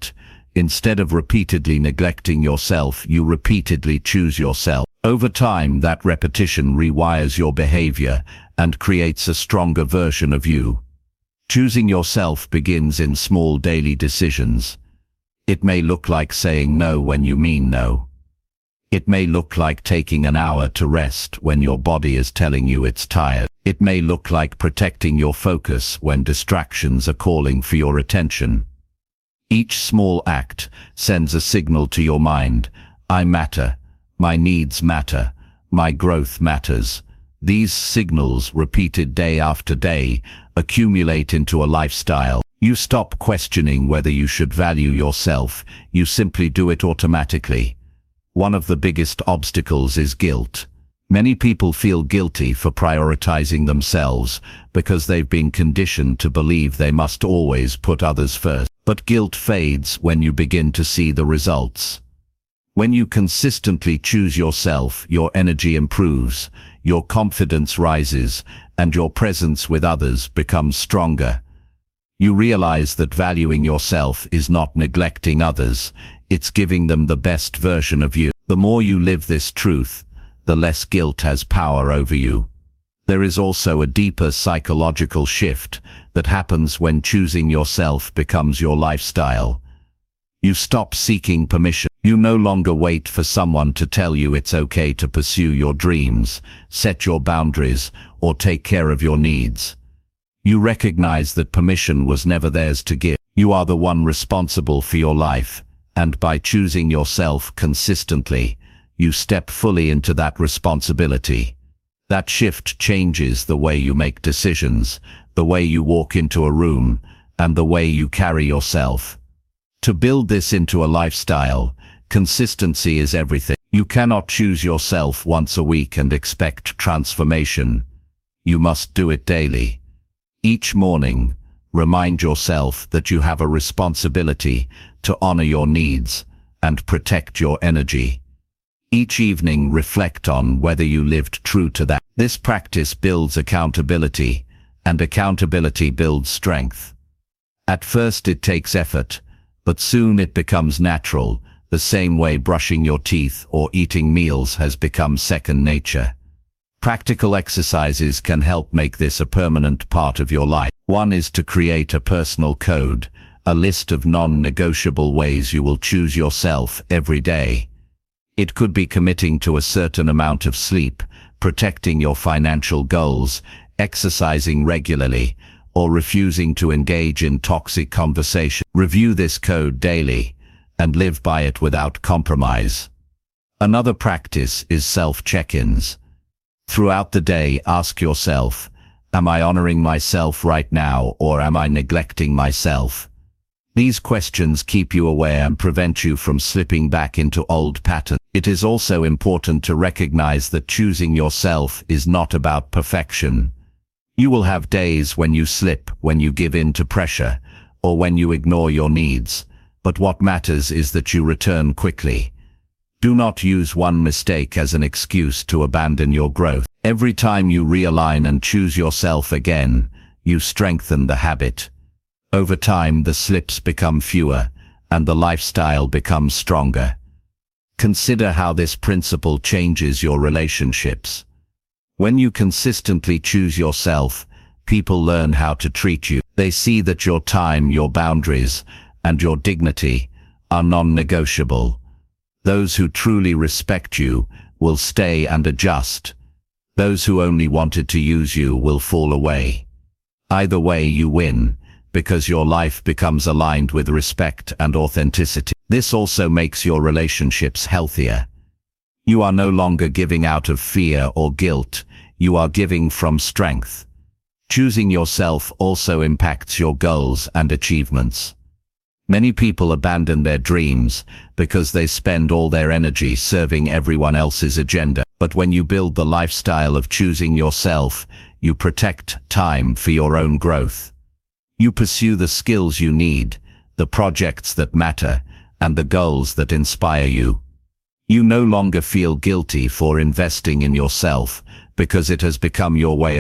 Instead of repeatedly neglecting yourself, you repeatedly choose yourself. Over time, that repetition rewires your behavior and creates a stronger version of you. Choosing yourself begins in small daily decisions. It may look like saying no when you mean no. It may look like taking an hour to rest when your body is telling you it's tired. It may look like protecting your focus when distractions are calling for your attention. Each small act sends a signal to your mind: I matter, my needs matter, my growth matters. These signals, repeated day after day, accumulate into a lifestyle. You stop questioning whether you should value yourself, you simply do it automatically. One of the biggest obstacles is guilt. Many people feel guilty for prioritizing themselves because they've been conditioned to believe they must always put others first. But guilt fades when you begin to see the results. When you consistently choose yourself, your energy improves, your confidence rises, and your presence with others becomes stronger. You realize that valuing yourself is not neglecting others, it's giving them the best version of you. The more you live this truth, the less guilt has power over you. There is also a deeper psychological shift that happens when choosing yourself becomes your lifestyle. You stop seeking permission. You no longer wait for someone to tell you it's okay to pursue your dreams, set your boundaries, or take care of your needs. You recognize that permission was never theirs to give. You are the one responsible for your life, and by choosing yourself consistently, you step fully into that responsibility. That shift changes the way you make decisions, the way you walk into a room, and the way you carry yourself. To build this into a lifestyle, consistency is everything. You cannot choose yourself once a week and expect transformation. You must do it daily. Each morning, remind yourself that you have a responsibility to honor your needs and protect your energy. Each evening, reflect on whether you lived true to that. This practice builds accountability, and accountability builds strength. At first it takes effort, but soon it becomes natural, the same way brushing your teeth or eating meals has become second nature. Practical exercises can help make this a permanent part of your life. One is to create a personal code, a list of non-negotiable ways you will choose yourself every day. It could be committing to a certain amount of sleep, protecting your financial goals, exercising regularly, or refusing to engage in toxic conversation. Review this code daily and live by it without compromise. Another practice is self-check-ins. Throughout the day, ask yourself, am I honoring myself right now, or am I neglecting myself? These questions keep you aware and prevent you from slipping back into old patterns. It is also important to recognize that choosing yourself is not about perfection. You will have days when you slip, when you give in to pressure, or when you ignore your needs. But what matters is that you return quickly. Do not use one mistake as an excuse to abandon your growth. Every time you realign and choose yourself again, you strengthen the habit. Over time, the slips become fewer, and the lifestyle becomes stronger. Consider how this principle changes your relationships. When you consistently choose yourself, people learn how to treat you. They see that your time, your boundaries, and your dignity are non-negotiable. Those who truly respect you will stay and adjust. Those who only wanted to use you will fall away. Either way, you win, because your life becomes aligned with respect and authenticity. This also makes your relationships healthier. You are no longer giving out of fear or guilt. You are giving from strength. Choosing yourself also impacts your goals and achievements. Many people abandon their dreams because they spend all their energy serving everyone else's agenda. But when you build the lifestyle of choosing yourself, you protect time for your own growth. You pursue the skills you need, the projects that matter, and the goals that inspire you. You no longer feel guilty for investing in yourself because it has become your way of life.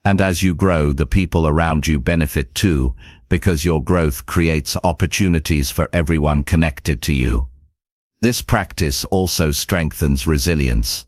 And as you grow, the people around you benefit too, because your growth creates opportunities for everyone connected to you. This practice also strengthens resilience.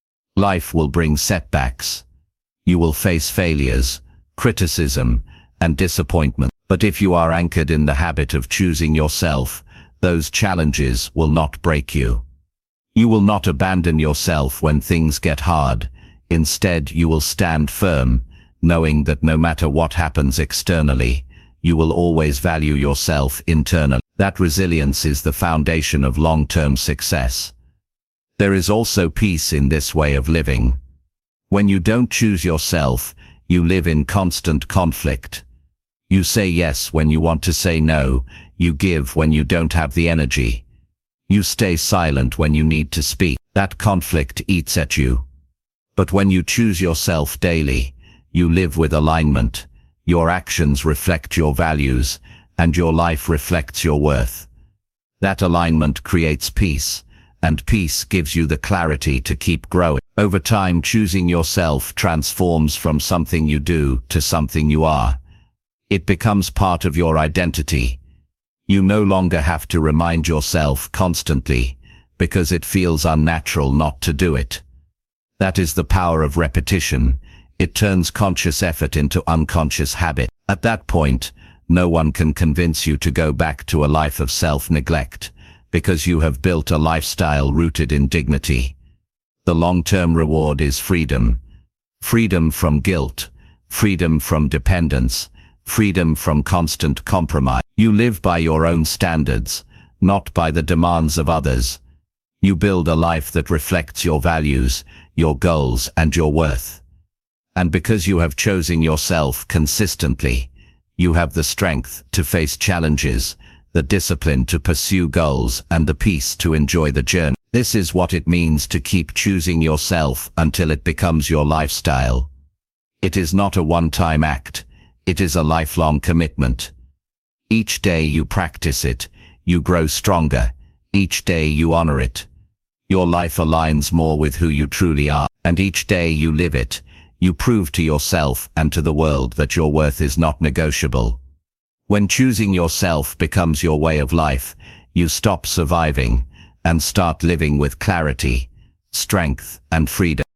Life will bring setbacks. You will face failures, criticism, and disappointment. But if you are anchored in the habit of choosing yourself, those challenges will not break you. You will not abandon yourself when things get hard. Instead, you will stand firm, knowing that no matter what happens externally, you will always value yourself internally. That resilience is the foundation of long-term success. There is also peace in this way of living. When you don't choose yourself, you live in constant conflict. You say yes when you want to say no, you give when you don't have the energy. You stay silent when you need to speak. That conflict eats at you. But when you choose yourself daily, you live with alignment. Your actions reflect your values, and your life reflects your worth. That alignment creates peace, and peace gives you the clarity to keep growing. Over time, choosing yourself transforms from something you do to something you are. It becomes part of your identity. You no longer have to remind yourself constantly, because it feels unnatural not to do it. That is the power of repetition. It turns conscious effort into unconscious habit. At that point, no one can convince you to go back to a life of self-neglect, because you have built a lifestyle rooted in dignity. The long-term reward is freedom. Freedom from guilt, freedom from dependence, freedom from constant compromise. You live by your own standards, not by the demands of others. You build a life that reflects your values, your goals, and your worth. And because you have chosen yourself consistently, you have the strength to face challenges, the discipline to pursue goals, and the peace to enjoy the journey. This is what it means to keep choosing yourself until it becomes your lifestyle. It is not a one-time act. It is a lifelong commitment. Each day you practice it, you grow stronger. Each day you honor it. Your life aligns more with who you truly are, and each day you live it, you prove to yourself and to the world that your worth is not negotiable. When choosing yourself becomes your way of life, you stop surviving and start living with clarity, strength, and freedom.